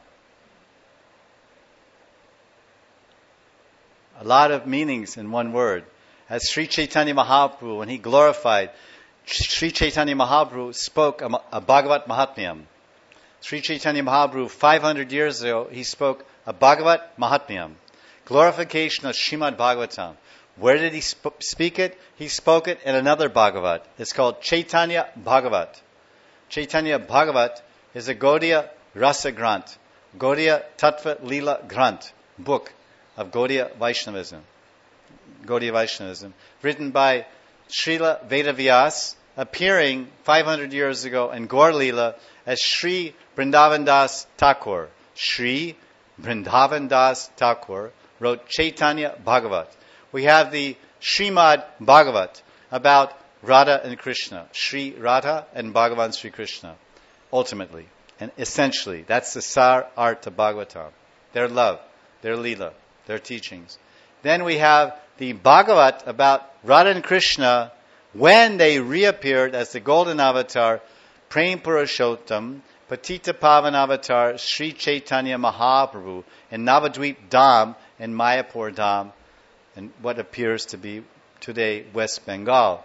A lot of meanings in one word. As Sri Chaitanya Mahaprabhu, when he glorified, Sri Chaitanya Mahaprabhu spoke a, a Bhagavat Mahatmyam. Sri Chaitanya Mahaprabhu, five hundred years ago, he spoke a Bhagavat Mahatmyam. Glorification of Srimad Bhagavatam. Where did he sp- speak it? He spoke it in another Bhagavat. It's called Chaitanya Bhagavat. Chaitanya Bhagavat is a Gaudiya Rasa Grant, Gaudiya Tattva Leela Grant, book of Gaudiya Vaishnavism. Gaudiya Vaishnavism, written by Srila Vedavyas, appearing five hundred years ago in Gaur Leela as Sri Vrindavan Das Thakur. Sri Vrindavan Das Thakur wrote Chaitanya Bhagavat. We have the Srimad Bhagavat about Radha and Krishna. Sri Radha and Bhagavan Sri Krishna. Ultimately and essentially, that's the Sar Artha Bhagavatam. Their love, their Leela, their teachings. Then we have the Bhagavat about Radha and Krishna when they reappeared as the golden avatar, Prem Purushottam, Patita Pavan avatar, Sri Chaitanya Mahaprabhu in Navadvip Dham in Mayapur Dham, in what appears to be today West Bengal.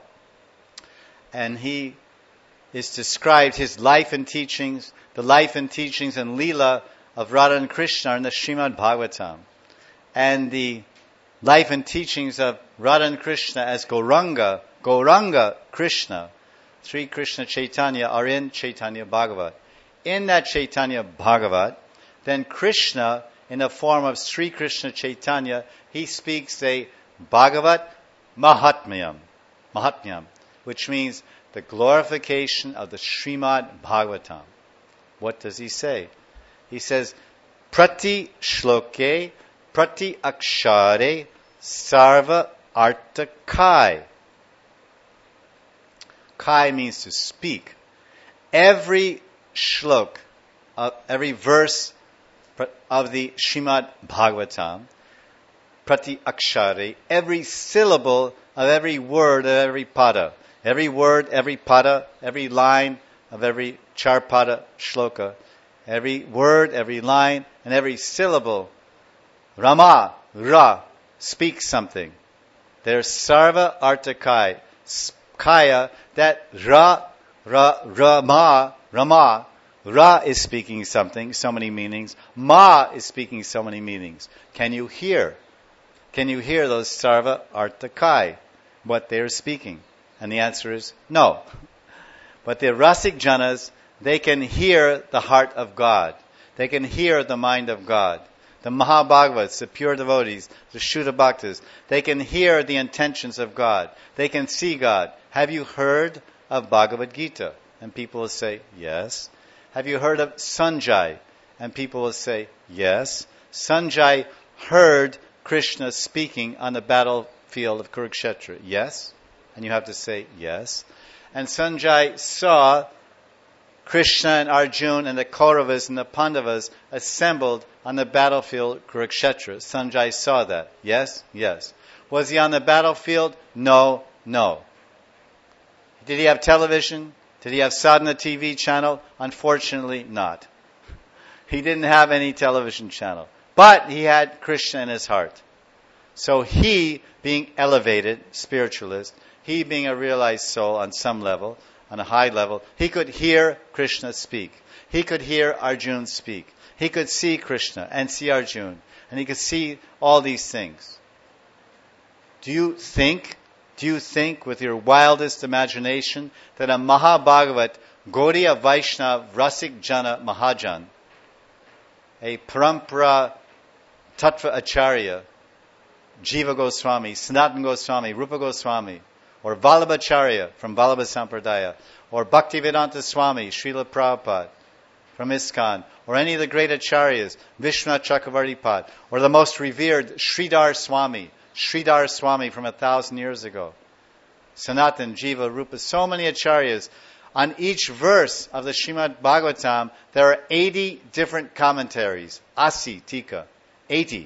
And he is described, his life and teachings, the life and teachings and Leela of Radha and Krishna in the Srimad Bhagavatam. And the life and teachings of Radha and Krishna as Gauranga, Gauranga Krishna, Sri Krishna Chaitanya are in Chaitanya Bhagavat. In that Chaitanya Bhagavat, then Krishna, in the form of Sri Krishna Chaitanya, he speaks a Bhagavat Mahatmyam, Mahatmyam, which means the glorification of the Srimad Bhagavatam. What does he say? He says, Prati Shloke, Prati Akshare, Sarva Artha Kai. Kai means to speak. Every shlok, uh, every verse of the Srimad Bhagavatam, prati akshare, every syllable of every word of every pada. Every word, every pada, every line of every charpada shloka. Every word, every line, and every syllable. Rama, Ra, speaks something. There's sarva artakai. Kaya, that Ra, Ra, Rama, Rama, Ra is speaking something, so many meanings. Ma is speaking so many meanings. Can you hear? Can you hear those sarva artakai, what they're speaking? And the answer is no. But the Rasik Janas, they can hear the heart of God. They can hear the mind of God. The Mahabhagavats, the pure devotees, the Shuddha Bhaktas, they can hear the intentions of God. They can see God. Have you heard of Bhagavad Gita? And people will say, yes. Have you heard of Sanjay? And people will say, yes. Sanjay heard Krishna speaking on the battlefield of Kurukshetra. Yes. And you have to say, yes. And Sanjay saw Krishna and Arjuna and the Kauravas and the Pandavas assembled on the battlefield Kurukshetra. Sanjay saw that. Yes? Yes. Was he on the battlefield? No, no. Did he have television? Did he have Sadhana T V channel? Unfortunately, not. He didn't have any television channel. But he had Krishna in his heart. So he, being elevated, spiritualist, he being a realized soul on some level, on a high level, he could hear Krishna speak. He could hear Arjuna speak. He could see Krishna and see Arjuna. And he could see all these things. Do you think, do you think with your wildest imagination that a Mahabhagavat, Gaudiya Vaishnava Rasik Jana Mahajan, a Parampara Tattva Acharya, Jiva Goswami, Sanatana Goswami, Rupa Goswami, or Vallabhacharya from Vallabha Sampradaya, or Bhaktivedanta Swami, Srila Prabhupada from ISKCON, or any of the great acharyas, Vishwanath Chakravarti Pad, or the most revered Sridhar Swami, Sridhar Swami from a thousand years ago, Sanatan, Jiva, Rupa, so many acharyas. On each verse of the Srimad Bhagavatam, there are eighty different commentaries, Asi, Tika, eighty,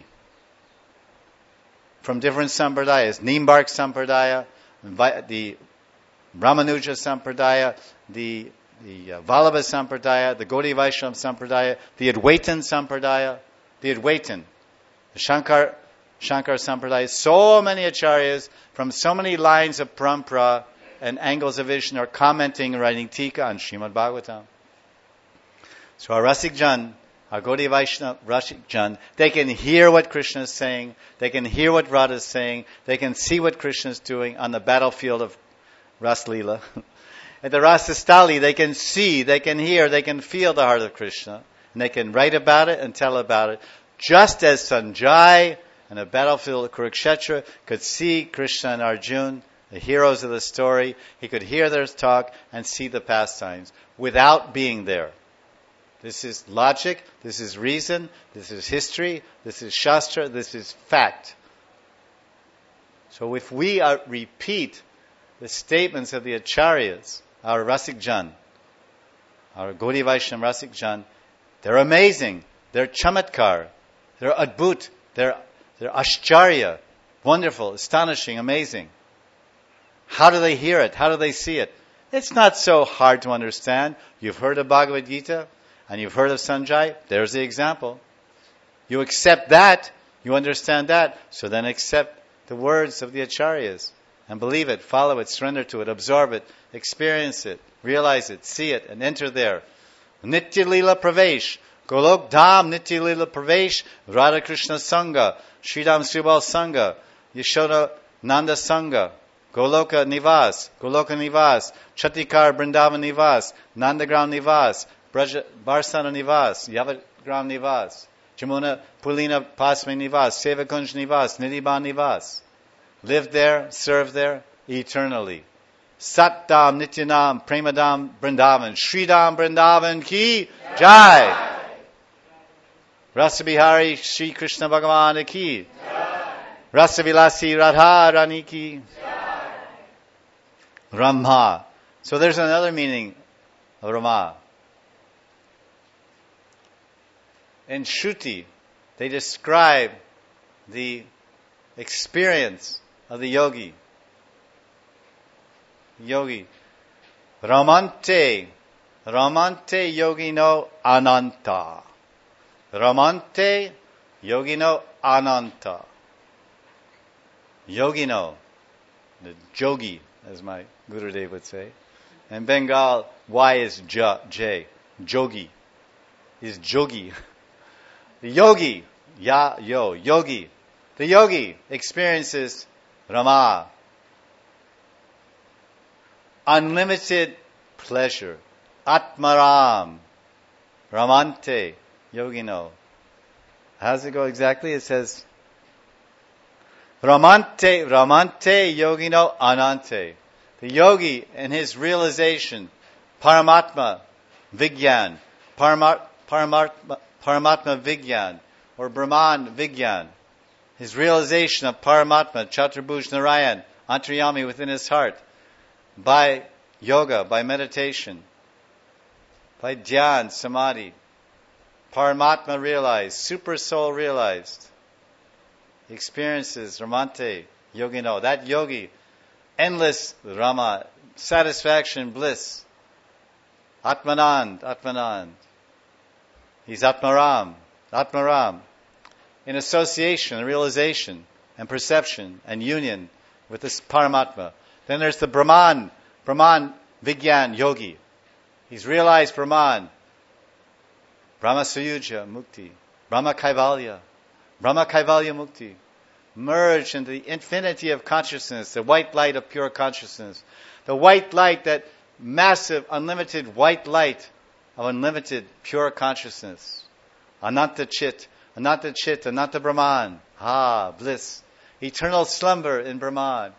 from different sampradayas, Nimbark Sampradaya, the Ramanuja Sampradaya, the, the uh, Vallabha Sampradaya, the Gaudiya Vaishnava Sampradaya, the Advaitin Sampradaya, the Advaitin, the Shankar, Shankar Sampradaya. So many acharyas from so many lines of parampara and angles of vision are commenting and writing tika on Srimad Bhagavatam. So our Rasik Jan, our Gaudiya Vaishnava Rasik Jan, they can hear what Krishna is saying, they can hear what Radha is saying, they can see what Krishna is doing on the battlefield of Ras Leela. At the Rasastali, they can see, they can hear, they can feel the heart of Krishna, and they can write about it and tell about it, just as Sanjay on the battlefield of Kurukshetra could see Krishna and Arjuna, the heroes of the story. He could hear their talk and see the pastimes without being there. This is logic, this is reason, this is history, this is Shastra, this is fact. So if we are, repeat the statements of the Acharyas, our Rasik Jan, our Gaudiya Vaishnava Rasik Jan, they're amazing, they're chamatkar, they're adbhut, they're, they're ashcharya, wonderful, astonishing, amazing. How do they hear it? How do they see it? It's not so hard to understand. You've heard of Bhagavad Gita, and you've heard of Sanjay. There's the example. You accept that, you understand that, so then accept the words of the Acharyas, and believe it, follow it, surrender to it, absorb it, experience it, realize it, see it, and enter there. Nitya Lila Pravesh, Golok Dham Nitya Lila Pravesh, Radha Krishna Sangha, Sridham Sribal Sangha, Yashoda Nanda Sangha, Goloka Nivas, Goloka Nivas, Chatikar Vrindavan Nivas, Nandagram Nivas, Braja, Barsana Nivas, Yavagram Nivas, Jamuna Pulina Pasme Nivas, Sevakunj Nivas, Nidhiban Nivas. Live there, serve there, eternally. Satdam Nityanam Premadam Vrindavan, Sridham Vrindavan Ki Jai. Rasabihari Shri Krishna Bhagavan Ki Jai. Rasavilasi Radha Rani Ki Jai. Rama. So there's another meaning of Rama. in Shruti, they describe the experience of the yogi. Yogi. Ramante. Ramante yogino ananta. Ramante yogino ananta. Yogino. The jogi, as my Gurudev would say. In Bengal, Y is J. J. Jogi. Is jogi. The yogi. Ya, yo, yogi. The yogi experiences Rama. Unlimited pleasure. Atmaram. Ramante. Yogino. How does it go exactly? It says, Ramante, Ramante Yogino Anante. The yogi in his realization, Paramatma Vigyan, Paramat, Paramatma, Paramatma Vigyan, or Brahman Vigyan, his realization of Paramatma, Chaturbhuj Narayan, Antaryami within his heart, by yoga, by meditation, by dhyan, samadhi, Paramatma realized, super soul realized. He experiences Ramante Yogino. That yogi, endless Rama, satisfaction, bliss. Atmanand, Atmanand. He's Atmaram, Atmaram. In association, realization, and perception, and union with this Paramatma. Then there's the Brahman, Brahman Vigyan Yogi. He's realized Brahman. Brahma Suyuja Mukti. Brahma Kaivalya. Brahma Kaivalya Mukti. Merged into the infinity of consciousness, the white light of pure consciousness. The white light, that massive, unlimited white light of unlimited pure consciousness. Ananta Chit, Ananta Chit, Ananta Brahman. Ah, bliss. Eternal slumber in Brahman.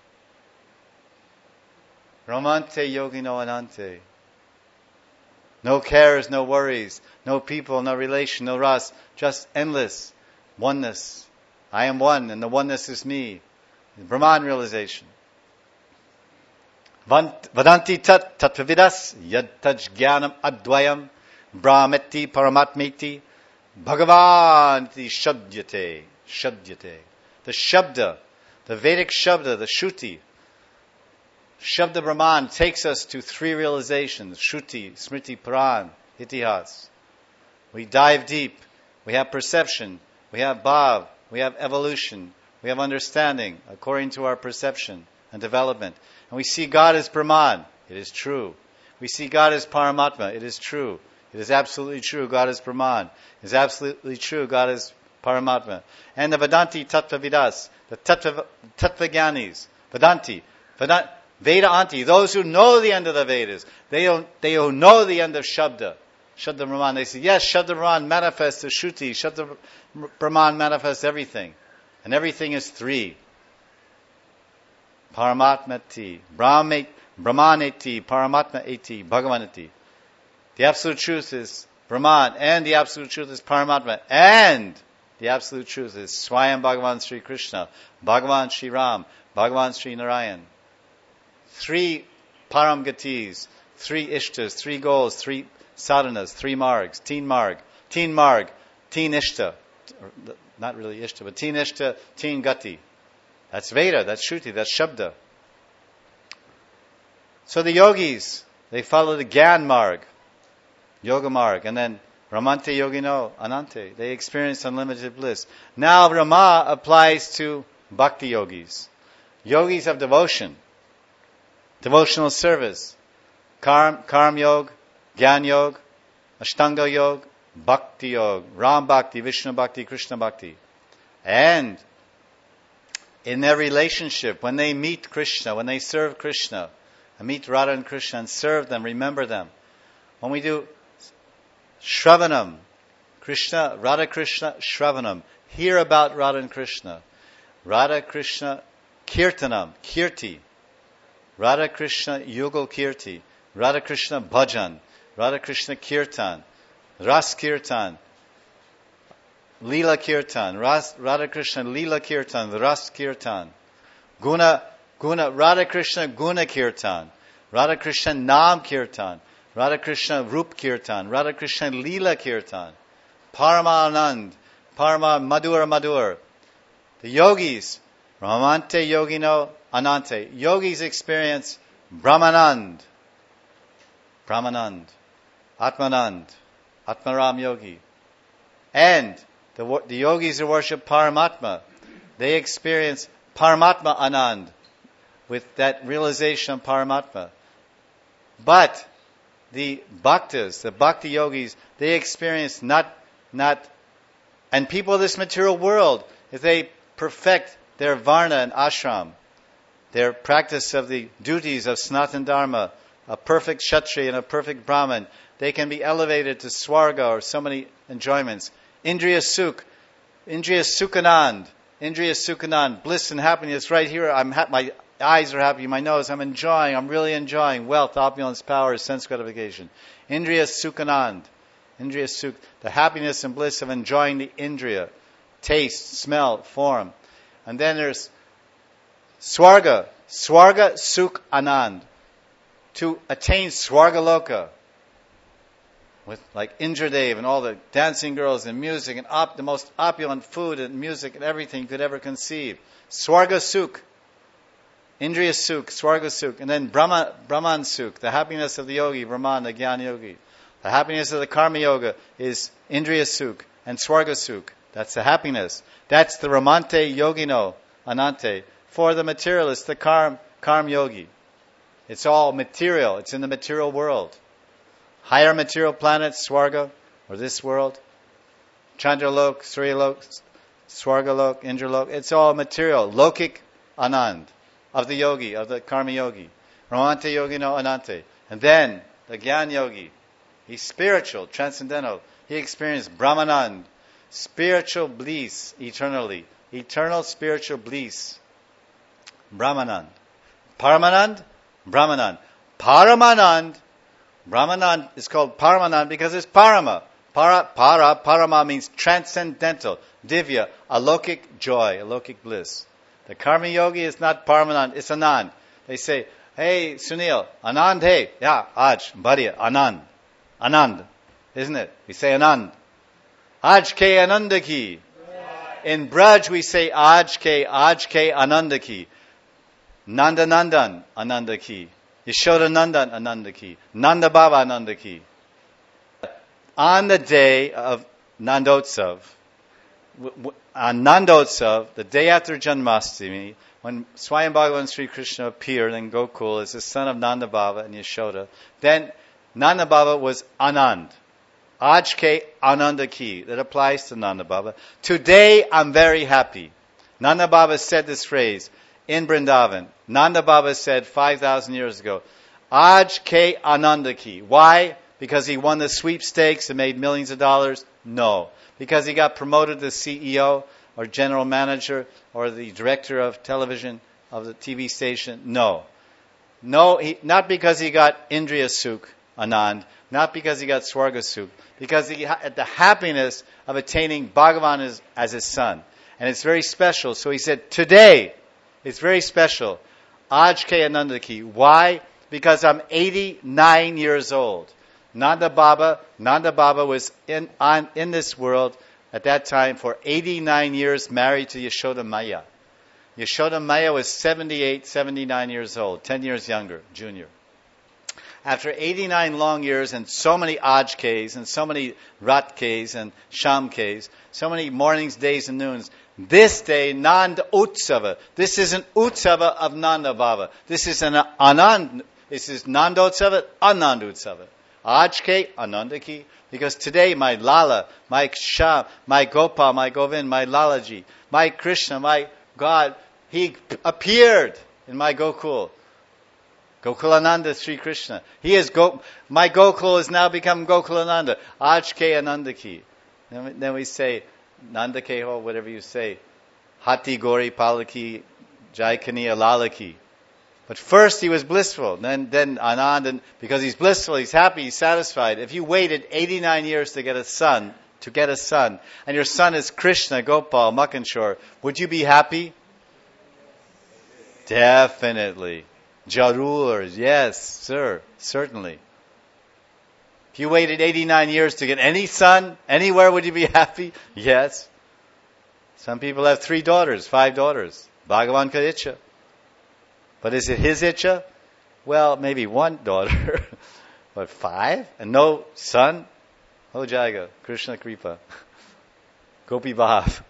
Ramante Yogino Anante. No cares, no worries, no people, no relation, no ras, just endless oneness. I am one and the oneness is me. Brahman realization. Vadanti tat tatvavidas yad taj jnanam advayam brahmeti paramatmeti bhagavanti shabdyate. Shabdyate. The Shabda, the Vedic Shabda, the Shruti, Shabda Brahman takes us to three realizations: Shruti, Smriti, Puran, Itihas. We dive deep. We have perception. We have bhav. We have evolution. We have understanding according to our perception and development. And we see God as Brahman. It is true. We see God as Paramatma. It is true. It is absolutely true. God is Brahman. It is absolutely true. God is Paramatma. And the Vedanti Tattva Vidas, the Tattva, Tattva Gyanis, Vedanti, Vedanti, Veda Anti, those who know the end of the Vedas, they don't, they who know the end of Shabda, Shabda Brahman, they say, yes, Shabda Brahman manifests the Shruti, Shabda Brahman manifests everything. And everything is three. Paramatmati, Brahma, Brahmaneti, Paramatma eti, Bhagavaneti. The absolute truth is Brahman, and the absolute truth is Paramatma, and the absolute truth is Swayam Bhagavan Sri Krishna, Bhagavan Sri Ram, Bhagavan Sri Narayan. Three param gatis, three ishtas, three goals, three sadhanas, three margs, teen marg, teen marg, teen ishta, not really ishta, but teen ishta, teen gati. That's Veda, that's Shruti, that's Shabda. So the yogis, they follow the Gyan marg, Yoga marg, and then Ramante Yogino Anante. They experience unlimited bliss. Now Rama applies to bhakti yogis, yogis of devotion. Devotional service, Karm, Karm Yoga, Gyan Yoga, Ashtanga Yoga, Bhakti Yoga, Ram Bhakti, Vishnu Bhakti, Krishna Bhakti. And in their relationship, when they meet Krishna, when they serve Krishna, and meet Radha and Krishna and serve them, remember them. When we do Shravanam, Krishna, Radha Krishna, Shravanam, hear about Radha and Krishna. Radha Krishna, Kirtanam, Kirti. Radha Krishna Yugal Kirti, Radha Krishna Bhajan, Radha Krishna Kirtan, Ras Kirtan, Leela Kirtan, Ras, Radha Krishna Leela Kirtan, Ras Kirtan, Guna, Guna, Radha Krishna Guna Kirtan, Radha Krishna Nam Kirtan, Radha Krishna Rup Kirtan, Radha Krishna Leela Kirtan. Paramanand, Parama Madhur Madhur. The yogis, Ramante Yogino Anante. Yogis experience Brahmanand, Brahmanand, Atmanand, Atmaram Yogi. And the, the yogis who worship Paramatma, they experience Paramatma Anand with that realization of Paramatma. But the bhaktas, the bhakti yogis, they experience not, not, and people of this material world, if they perfect their varna and ashram, their practice of the duties of Sanatana Dharma, a perfect Kshatriya and a perfect Brahmin, they can be elevated to Swarga or so many enjoyments. Indriya Sukh, Indriya Sukhanand, Indriya Sukhanand, bliss and happiness right here. I'm ha- my eyes are happy, my nose, I'm enjoying, I'm really enjoying wealth, opulence, power, sense gratification. Indriya Sukhanand, Indriya Sukh, the happiness and bliss of enjoying the Indriya, taste, smell, form. And then there's Swarga, Swarga Sukh Anand, to attain Swarga Loka, with like Indradev and all the dancing girls and music and op- the most opulent food and music and everything you could ever conceive. Swarga Sukh, Indriya Sukh, Swarga Sukh, and then Brahma, Brahman Sukh, the happiness of the yogi, Brahman, the Jnana Yogi. The happiness of the Karma Yoga is Indriya Sukh and Swarga Sukh. That's the happiness. That's the Ramante Yogino Anante. For the materialist, the Karm, Karm Yogi. It's all material. It's in the material world. Higher material planets, Swarga, or this world. Chandralok, Suryalok, Swargalok, Indralok. It's all material. Lokik Anand. Of the yogi, of the Karma Yogi. Ramante Yogino Anante. And then, the Gyan Yogi. He's spiritual, transcendental. He experienced Brahmanand. Spiritual bliss eternally. Eternal spiritual bliss. Brahmanand. Paramanand, Brahmanand. Paramanand, Brahmanand is called Paramanand because it's Parama. Para, para, Parama means transcendental, divya, alokik joy, alokik bliss. The Karma Yogi is not Paramanand, it's Anand. They say, hey, Sunil, Anand, hey. Yeah, Aj, Bhariya, Anand. Anand, isn't it? We say Anand. Aj ke Ananda ki. In Braj we say Aj ke, Aj ke Ananda ki. Nanda Nandan Ananda ki. Yashoda Nandan Ananda ki. Nanda Baba Ananda ki. On the day of Nandotsav, on Nandotsav, the day after Janmashtami, when Swayam Bhagavan Sri Krishna appeared in Gokul as the son of Nanda Baba and Yashoda, then Nanda Baba was Anand. Aj ke Ananda ki. That applies to Nanda Baba. Today I'm very happy. Nanda Baba said this phrase in Vrindavan. Nanda Baba said five thousand years ago, Aj ke Ananda ki. Why? Because he won the sweepstakes and made millions of dollars? No. Because he got promoted to C E O or general manager or the director of television of the T V station? No. No, he, not because he got Indriya Sukh, Anand, not because he got Swarga Sukh, because he had the happiness of attaining Bhagavan as, as his son. And it's very special. So he said, today, it's very special. Aj ke Ananda ki. Why? Because I'm eighty-nine years old. Nanda Baba, Nanda Baba was in, on, in this world at that time for eighty-nine years married to Yashoda Maya. Yashoda Maya was seventy-eight, seventy-nine years old, ten years younger, junior. After eighty-nine long years and so many Ajkes and so many Ratkes and Shamkes, so many mornings, days and noons, this day, Nanda Utsava, this is an Utsava of Nanda Baba. This is an Anand, this is Nanda Utsava, Anand Utsava. Ajke, Ananda ki, because today my Lala, my Sham, my Gopal, my Govind, my Lalaji, my Krishna, my God, he appeared in my Gokul. Gokulananda Sri Krishna. He is Go, my Gokul has now become Gokulananda. Ajke Ananda ki. Then we, then we say, Nanda Keho, whatever you say. Hati Gori Palaki, Jai Kaniya Lalaki. But first he was blissful. Then, then Anand, and because he's blissful, he's happy, he's satisfied. If you waited eighty-nine years to get a son, to get a son, and your son is Krishna, Gopal, Makanshore, would you be happy? Definitely. Jarur, yes, sir, certainly. If you waited eighty-nine years to get any son, anywhere, would you be happy? Yes. Some people have three daughters, five daughters. Bhagavan ka ichha. But is it his ichha? Well, maybe one daughter. But five? And no son? Ho jayega. Krishna kripa. Gopi bhav.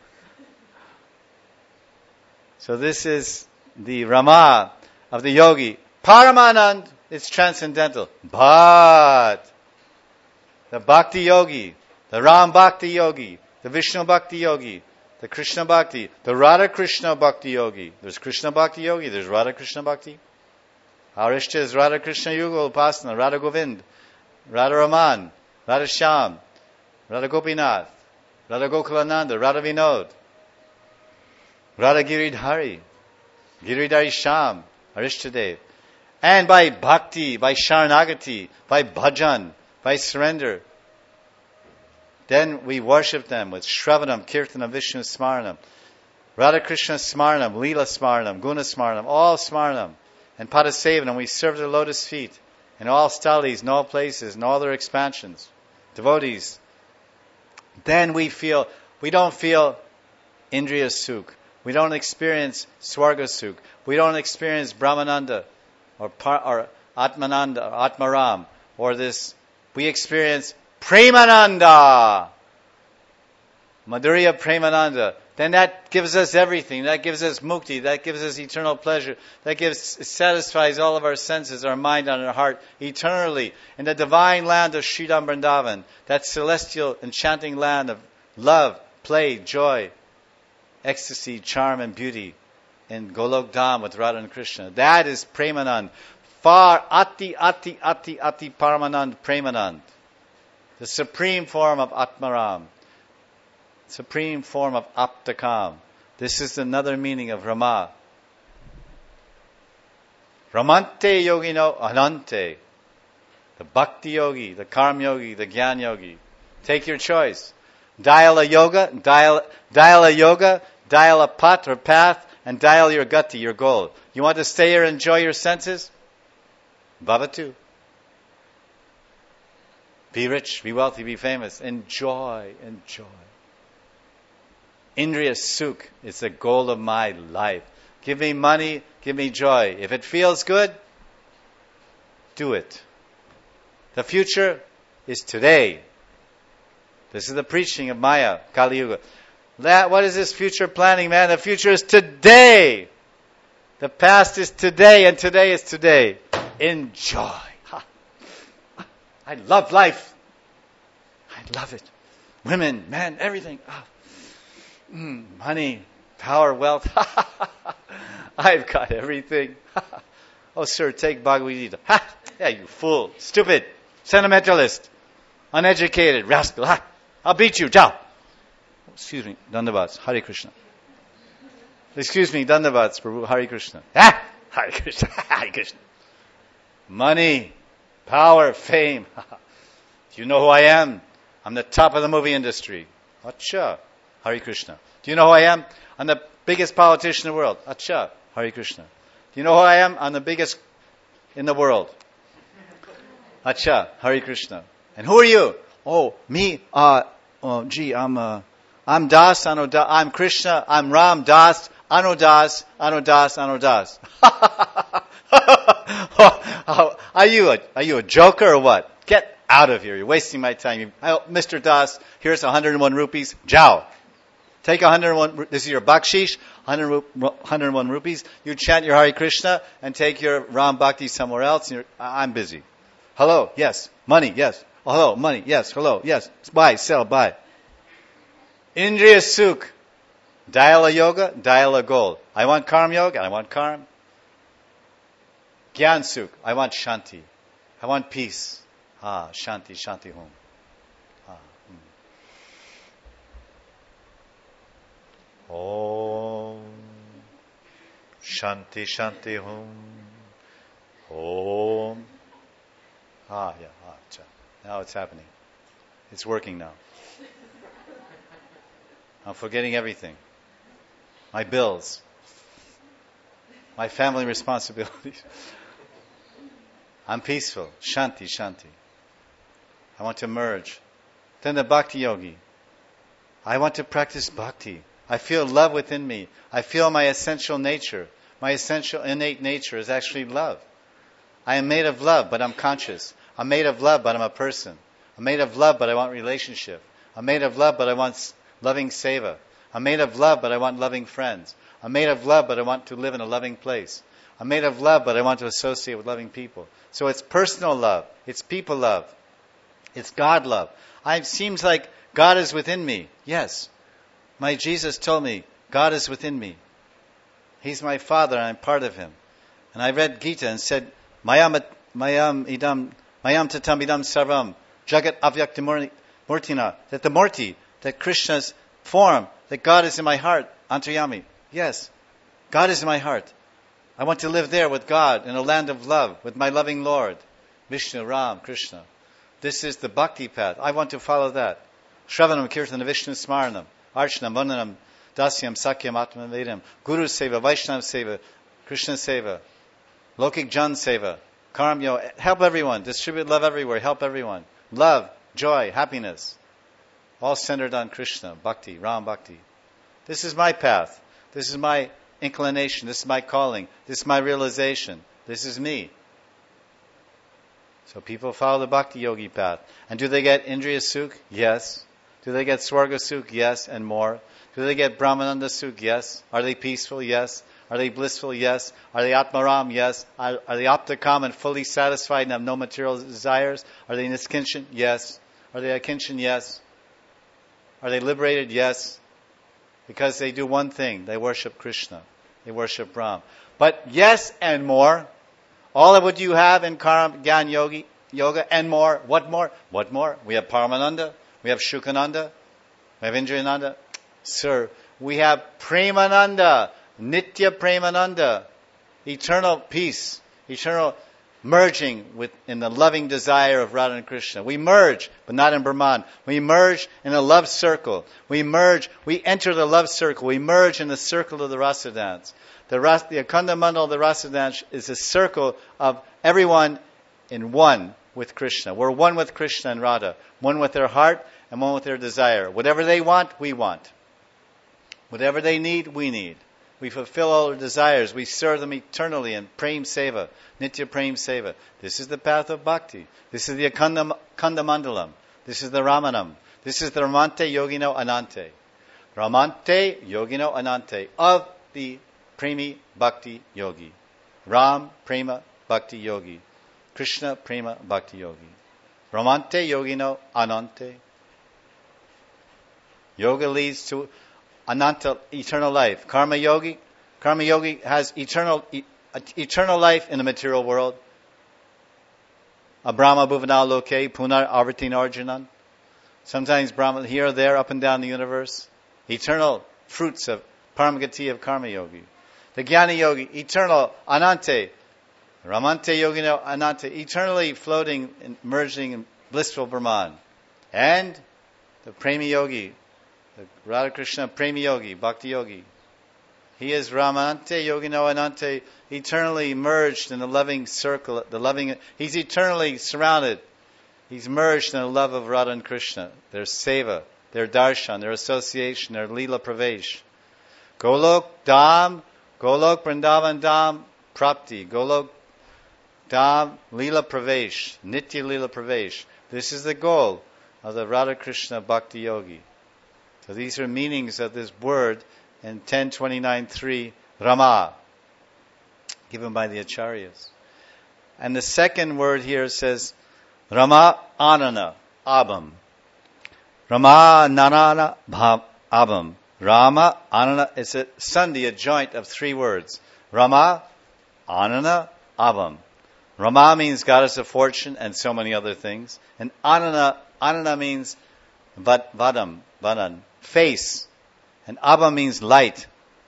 So this is the Rama of the yogi. Paramanand, it's transcendental. But the Bhakti yogi, the Ram Bhakti yogi, the Vishnu Bhakti yogi, the Krishna Bhakti, the Radha Krishna Bhakti yogi. There's Krishna Bhakti yogi, there's Radha Krishna Bhakti. Our Ishta is Radha Krishna Yugal Upasana, Radha Govind, Radha Raman, Radha Shyam, Radha Gopinath, Radha Gokulananda, Radha Vinod, Radha Giridhari, Giridhari Shyam, our Ishtadev. And by bhakti, by sharanagati, by bhajan, by surrender, then we worship them with Shravanam, Kirtanam, Vishnu Smaranam, Radha Krishna Smaranam, Leela Smaranam, Guna Smaranam, all Smaranam, and Padasevanam. We serve their lotus feet in all studies, in all places, in all their expansions. Devotees. Then we feel, we don't feel Indriya Sukh. We don't experience Swarga Sukh. We don't experience Brahmananda or, par, or Atmananda or Atmaram or this. We experience Premananda. Madhurya Premananda. Then that gives us everything. That gives us mukti. That gives us eternal pleasure. That gives, it satisfies all of our senses, our mind and our heart eternally. In the divine land of Sridham Vrindavan, that celestial enchanting land of love, play, joy, ecstasy, charm and beauty in Golok Dham with Radha and Krishna. That is Premanand. Far Ati Ati Ati Ati Paramanand Premanand. The supreme form of Atmaram. Supreme form of Aptakam. This is another meaning of Rama. Ramante yogino anante. The Bhakti yogi, the Karma yogi, the Gyan yogi. Take your choice. Dial a yoga, dial, dial a yoga, dial a path or path, and dial your gati, your goal. You want to stay here and enjoy your senses? Bhavatu. Be rich, be wealthy, be famous. Enjoy, enjoy. Indriya Sukh is the goal of my life. Give me money, give me joy. If it feels good, do it. The future is today. This is the preaching of Maya, Kali Yuga. That, what is this future planning, man? The future is today. The past is today, and today is today. Enjoy. Ha. I love life. I love it. Women, men, everything. Oh. Mm, money, power, wealth. I've got everything. Oh, sir, take Bhagavad Gita. Ha! Yeah, you fool. Stupid. Sentimentalist. Uneducated. Rascal. Ha! I'll beat you. Ciao. Excuse me. Dandavats. Hare Krishna. Excuse me. Dandavats. Prabhu. Hare Krishna. Ha! Hare Krishna. Hare Krishna. Money, power, fame. Do you know who I am? I'm the top of the movie industry. Acha. Hare Krishna. Do you know who I am? I'm the biggest politician in the world. Acha. Hare Krishna. Do you know who I am? I'm the biggest in the world. Acha. Hare Krishna. And who are you? Oh, me? Uh, oh, gee, I'm, uh, I'm Das, Anudas. I'm Krishna. I'm Ram, Das, Anudas, Anudas, Anudas. Are you a, are you a joker or what? Get out of here. You're wasting my time. You, oh, Mister Das, here's one hundred one rupees. Jao. Take one hundred one, this is your bakshish, one hundred one rupees. You chant your Hare Krishna and take your Ram Bhakti somewhere else. And you're, I'm busy. Hello, yes. Money, yes. Oh, hello, money, yes. Hello, yes. Buy, sell, buy. Indriya Sukh. Dial a yoga, dial a goal. I want Karma yoga, I want Karma. Gyan Sukh. I want Shanti. I want peace. Ah, Shanti, Shanti home. Ah, hmm. Om. Shanti, Shanti home. Om. Ah, yeah. Ah, cha. Now it's happening. It's working now. I'm forgetting everything. My bills. My family responsibilities. I'm peaceful. Shanti, Shanti. I want to merge. Then the bhakti yogi. I want to practice bhakti. I feel love within me. I feel my essential nature. My essential innate nature is actually love. I am made of love, but I'm conscious. I'm made of love, but I'm a person. I'm made of love, but I want relationship. I'm made of love, but I want loving seva. I'm made of love, but I want loving friends. I'm made of love, but I want to live in a loving place. I'm made of love, but I want to associate with loving people. So it's personal love. It's people love. It's God love. It seems like God is within me. Yes. My Jesus told me, God is within me. He's my Father and I'm part of Him. And I read Gita and said, Mayam, mayam idam, mayam tatam idam sarvam, jagat avyakta murtina, that the murti, that Krishna's form, that God is in my heart, antaryami. Yes, God is in my heart. I want to live there with God in a land of love, with my loving Lord, Vishnu, Ram, Krishna. This is the bhakti path. I want to follow that. Shravanam, Kirtanam, Vishnu Smaranam, Archanam, Vandanam, Dasyam, Sakyam, Atman Vedam, Guru Seva, Vaishnava Seva, Krishna Seva, Lokik Jan Seva, Karamyo, help everyone, distribute love everywhere, help everyone. Love, joy, happiness. All centered on Krishna, Bhakti, Ram Bhakti. This is my path. This is my inclination. This is my calling. This is my realization. This is me. So people follow the Bhakti Yogi path. And do they get Indriya Sukh? Yes. Do they get Swarga Sukh? Yes, and more. Do they get Brahmananda Sukh? Yes. Are they peaceful? Yes. Are they blissful? Yes. Are they Atmaram? Yes. Are, are they Aptakam and fully satisfied and have no material desires? Are they Niskinchan? Yes. Are they Akinchan? Yes. Are they liberated? Yes. Because they do one thing. They worship Krishna. They worship Ram. But yes and more. All of what you have in Karam, Gyan Yogi, Yoga and more. What more? What more? We have Paramananda. We have Shukananda. We have Indriyananda. Sir, we have Premananda. Nitya Premananda. Eternal peace. Eternal merging with in the loving desire of Radha and Krishna. We merge, but not in Brahman. We merge in a love circle. We merge, we enter the love circle. We merge in the circle of the rasa dance. The, ras, the Akhanda Mandal of the rasa dance is a circle of everyone in one with Krishna. We're one with Krishna and Radha. One with their heart and one with their desire. Whatever they want, we want. Whatever they need, we need. We fulfill all their desires. We serve them eternally in Prem Seva, Nitya Prem Seva. This is the path of Bhakti. This is the Akanda, Akanda Mandalam. This is the Ramanam. This is the Ramante Yogino Anante. Ramante Yogino Anante of the Premi Bhakti Yogi. Ram Prema Bhakti Yogi. Krishna Prema Bhakti Yogi. Ramante Yogino Anante. Yoga leads to Ananta, eternal life. Karma Yogi, Karma Yogi has eternal e- eternal life in the material world. Abrahma Bhuvanal Loke, Punar Avartin Arjunan. Sometimes Brahma here or there, up and down the universe. Eternal fruits of Paramagati of Karma Yogi. The Jnana Yogi, eternal Anante. Ramante Yogino Anante, eternally floating and merging in blissful Brahman. And the Premi Yogi, the Radha Krishna Premi Yogi, Bhakti Yogi. He is Ramante Yogino Anante, eternally merged in the loving circle, the loving, he's eternally surrounded. He's merged in the love of Radha and Krishna, their seva, their darshan, their association, their lila pravesh. Golok Dham, Golok Vrindavan Dham, Prapti. Golok Dham, Lila Pravesh, Nitya Lila Pravesh. This is the goal of the Radha Krishna Bhakti Yogi. So these are meanings of this word in ten twenty-nine three, Rama, given by the Acharyas. And the second word here says, Rama Anana, Abam. Rama Nanana Abam. Rama Anana is a sandhi, a joint of three words. Rama, Anana, Abam. Rama means goddess of fortune and so many other things. And Anana, Anana means vad, vadam, vadan, face. And Abam means light.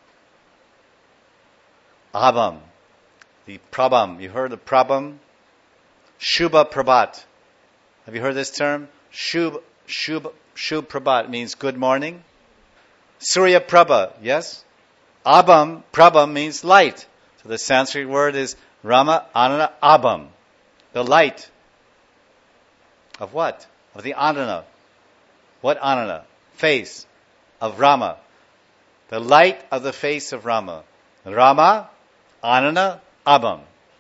Abam, the Prabham. You heard of Prabham? Shubha Prabhat. Have you heard this term? Shubh, Shubh, Shubh Prabhat means good morning. Surya Prabha, yes? Abam, Prabham means light. So the Sanskrit word is Rama Anana Abam. The light. Of what? of the Anana. What Anana? Face of Rama. The light of the face of Rama. Rama, Anana, Abam.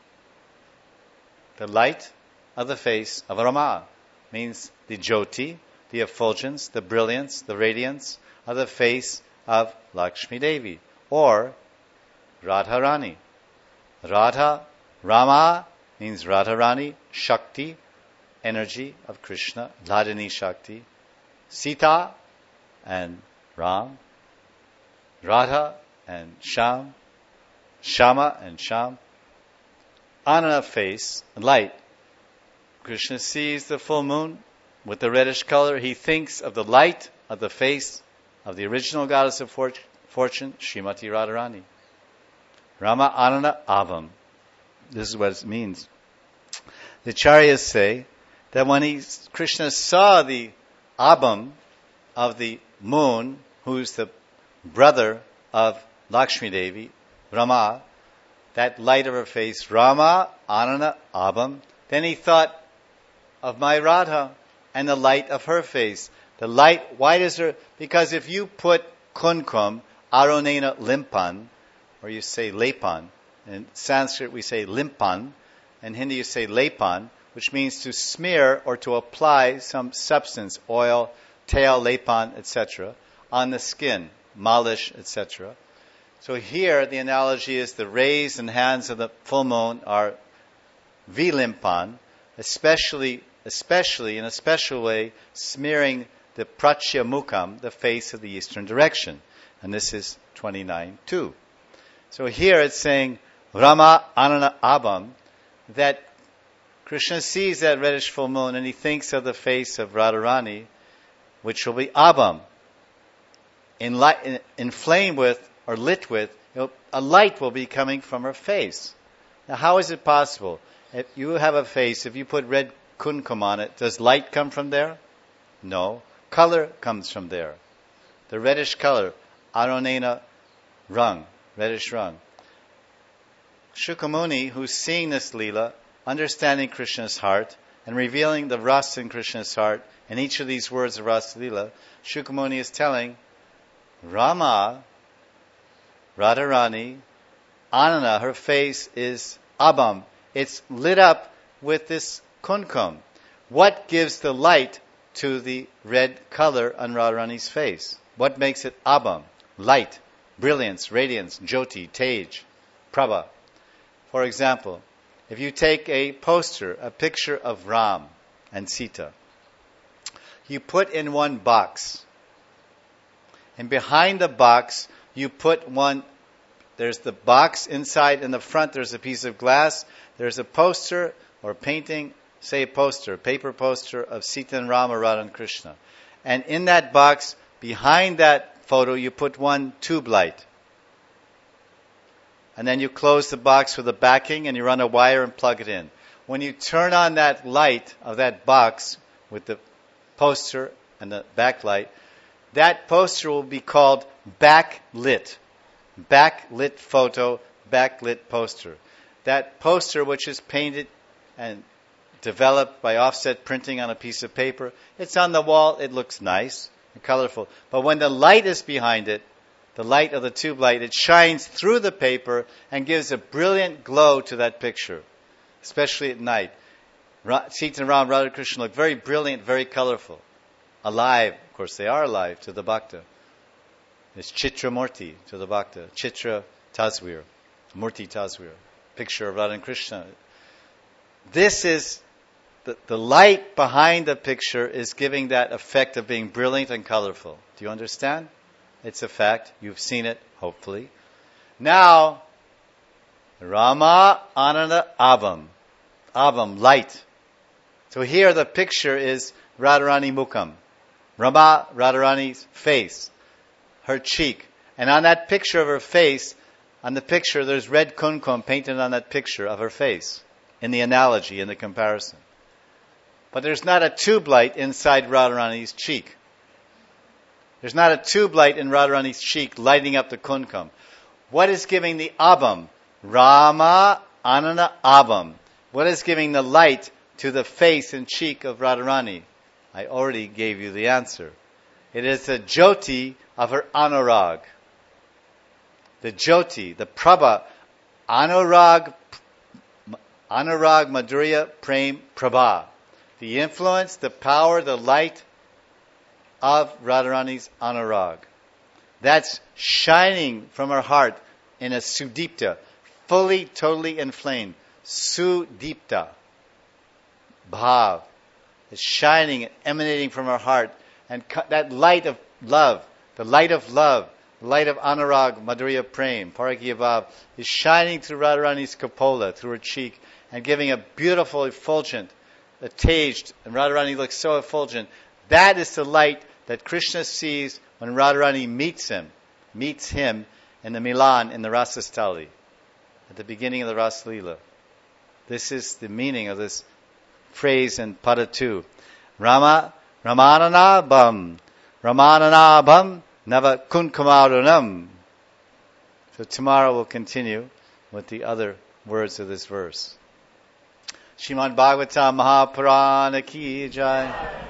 The light of the face of Rama means the Jyoti, the effulgence, the brilliance, the radiance of the face of Lakshmi Devi, or Radharani. Radha, Rama means Radharani, Shakti, energy of Krishna, Hladini Shakti. Sita and Ram, Radha and Sham, Shama and Sham. Anana face, light. Krishna sees the full moon with the reddish color. He thinks of the light of the face of the original goddess of fortune, Srimati Radharani. Rama Anana Avam. This is what it means. The Acharyas say that when he, Krishna saw the Abam of the moon, who's the brother of Lakshmi Devi, Rama, that light of her face, Rama, Anana, Abam, then he thought of my Radha and the light of her face. The light, why does her, because if you put kunkum, aronena limpan, or you say lepan, in Sanskrit we say limpan, in Hindi you say lepan, which means to smear or to apply some substance, oil, tail, lepan, et cetera, on the skin, malish, et cetera. So here the analogy is the rays and hands of the full moon are vilimpan, especially, especially in a special way, smearing the prachya mukam, the face of the eastern direction. And this is twenty-nine two. So here it's saying, Rama Anana Abam, that Krishna sees that reddish full moon and he thinks of the face of Radharani, which will be Abam, inflamed with or lit with, you know, a light will be coming from her face. Now how is it possible? If you have a face, if you put red kunkum on it, does light come from there? No. Color comes from there. The reddish color, aronena rung, reddish rung. Shukamuni, who's seeing this Leela, understanding Krishna's heart, and revealing the rasa in Krishna's heart, in each of these words of Rasa Leela, Shukamuni is telling, Rama, Radharani, Anana, her face is Abam. It's lit up with this kunkum. What gives the light to the red color on Radharani's face? What makes it Abam? Light, brilliance, radiance, Jyoti, Tej, Prabha. For example, if you take a poster, a picture of Ram and Sita, you put in one box, and behind the box you put one, there's the box inside, in the front there's a piece of glass, there's a poster or painting, say a poster, paper poster of Sita and Rama, Radha and Krishna. And in that box, behind that photo, you put one tube light. And then you close the box with a backing and you run a wire and plug it in. When you turn on that light of that box with the poster and the backlight, that poster will be called backlit. Backlit photo, backlit poster. That poster, which is painted and developed by offset printing on a piece of paper, it's on the wall, it looks nice and colorful. But when the light is behind it, the light of the tube light, it shines through the paper and gives a brilliant glow to that picture, especially at night. Sita and Ram, Radha Krishna look very brilliant, very colorful, alive. Of course, they are alive to the Bhakta. It's Chitra Murti to the Bhakta. Chitra Tasvir, Murti Tasvir, picture of Radha and Krishna. This is, the, the light behind the picture is giving that effect of being brilliant and colorful. Do you understand? It's a fact. You've seen it, hopefully. Now, Rama Ananda Abam. Abam, light. So here the picture is Radharani Mukam. Rama, Radharani's face, her cheek. And on that picture of her face, on the picture there's red kumkum painted on that picture of her face, in the analogy, in the comparison. But there's not a tube light inside Radharani's cheek. There's not a tube light in Radharani's cheek lighting up the kumkum. What is giving the Abam? Rama Anana Abam. What is giving the light to the face and cheek of Radharani? I already gave you the answer. It is the Jyoti of her Anurag. The Jyoti, the Prabha, Anurag, Anurag Madhurya Prem Prabha. The influence, the power, the light of Radharani's Anurag. That's shining from her heart in a Sudipta, fully, totally inflamed. Sudipta. Bhav. It's shining and emanating from her heart. And that light of love, the light of love, the light of Anurag, Madhurya Prem, Parakya Bhav, is shining through Radharani's Kapola, through her cheek, and giving a beautiful effulgent, a taged, and Radharani looks so effulgent. That is the light that Krishna sees when Radharani meets him, meets him in the Milan, in the Rasastali, at the beginning of the Ras Leela. This is the meaning of this phrase in Pada two. Rama, Ramananabham, Ramananabham, Nava Kunkumarunam. So tomorrow we'll continue with the other words of this verse. Srimad Bhagavatam Mahapurana Ki Jai.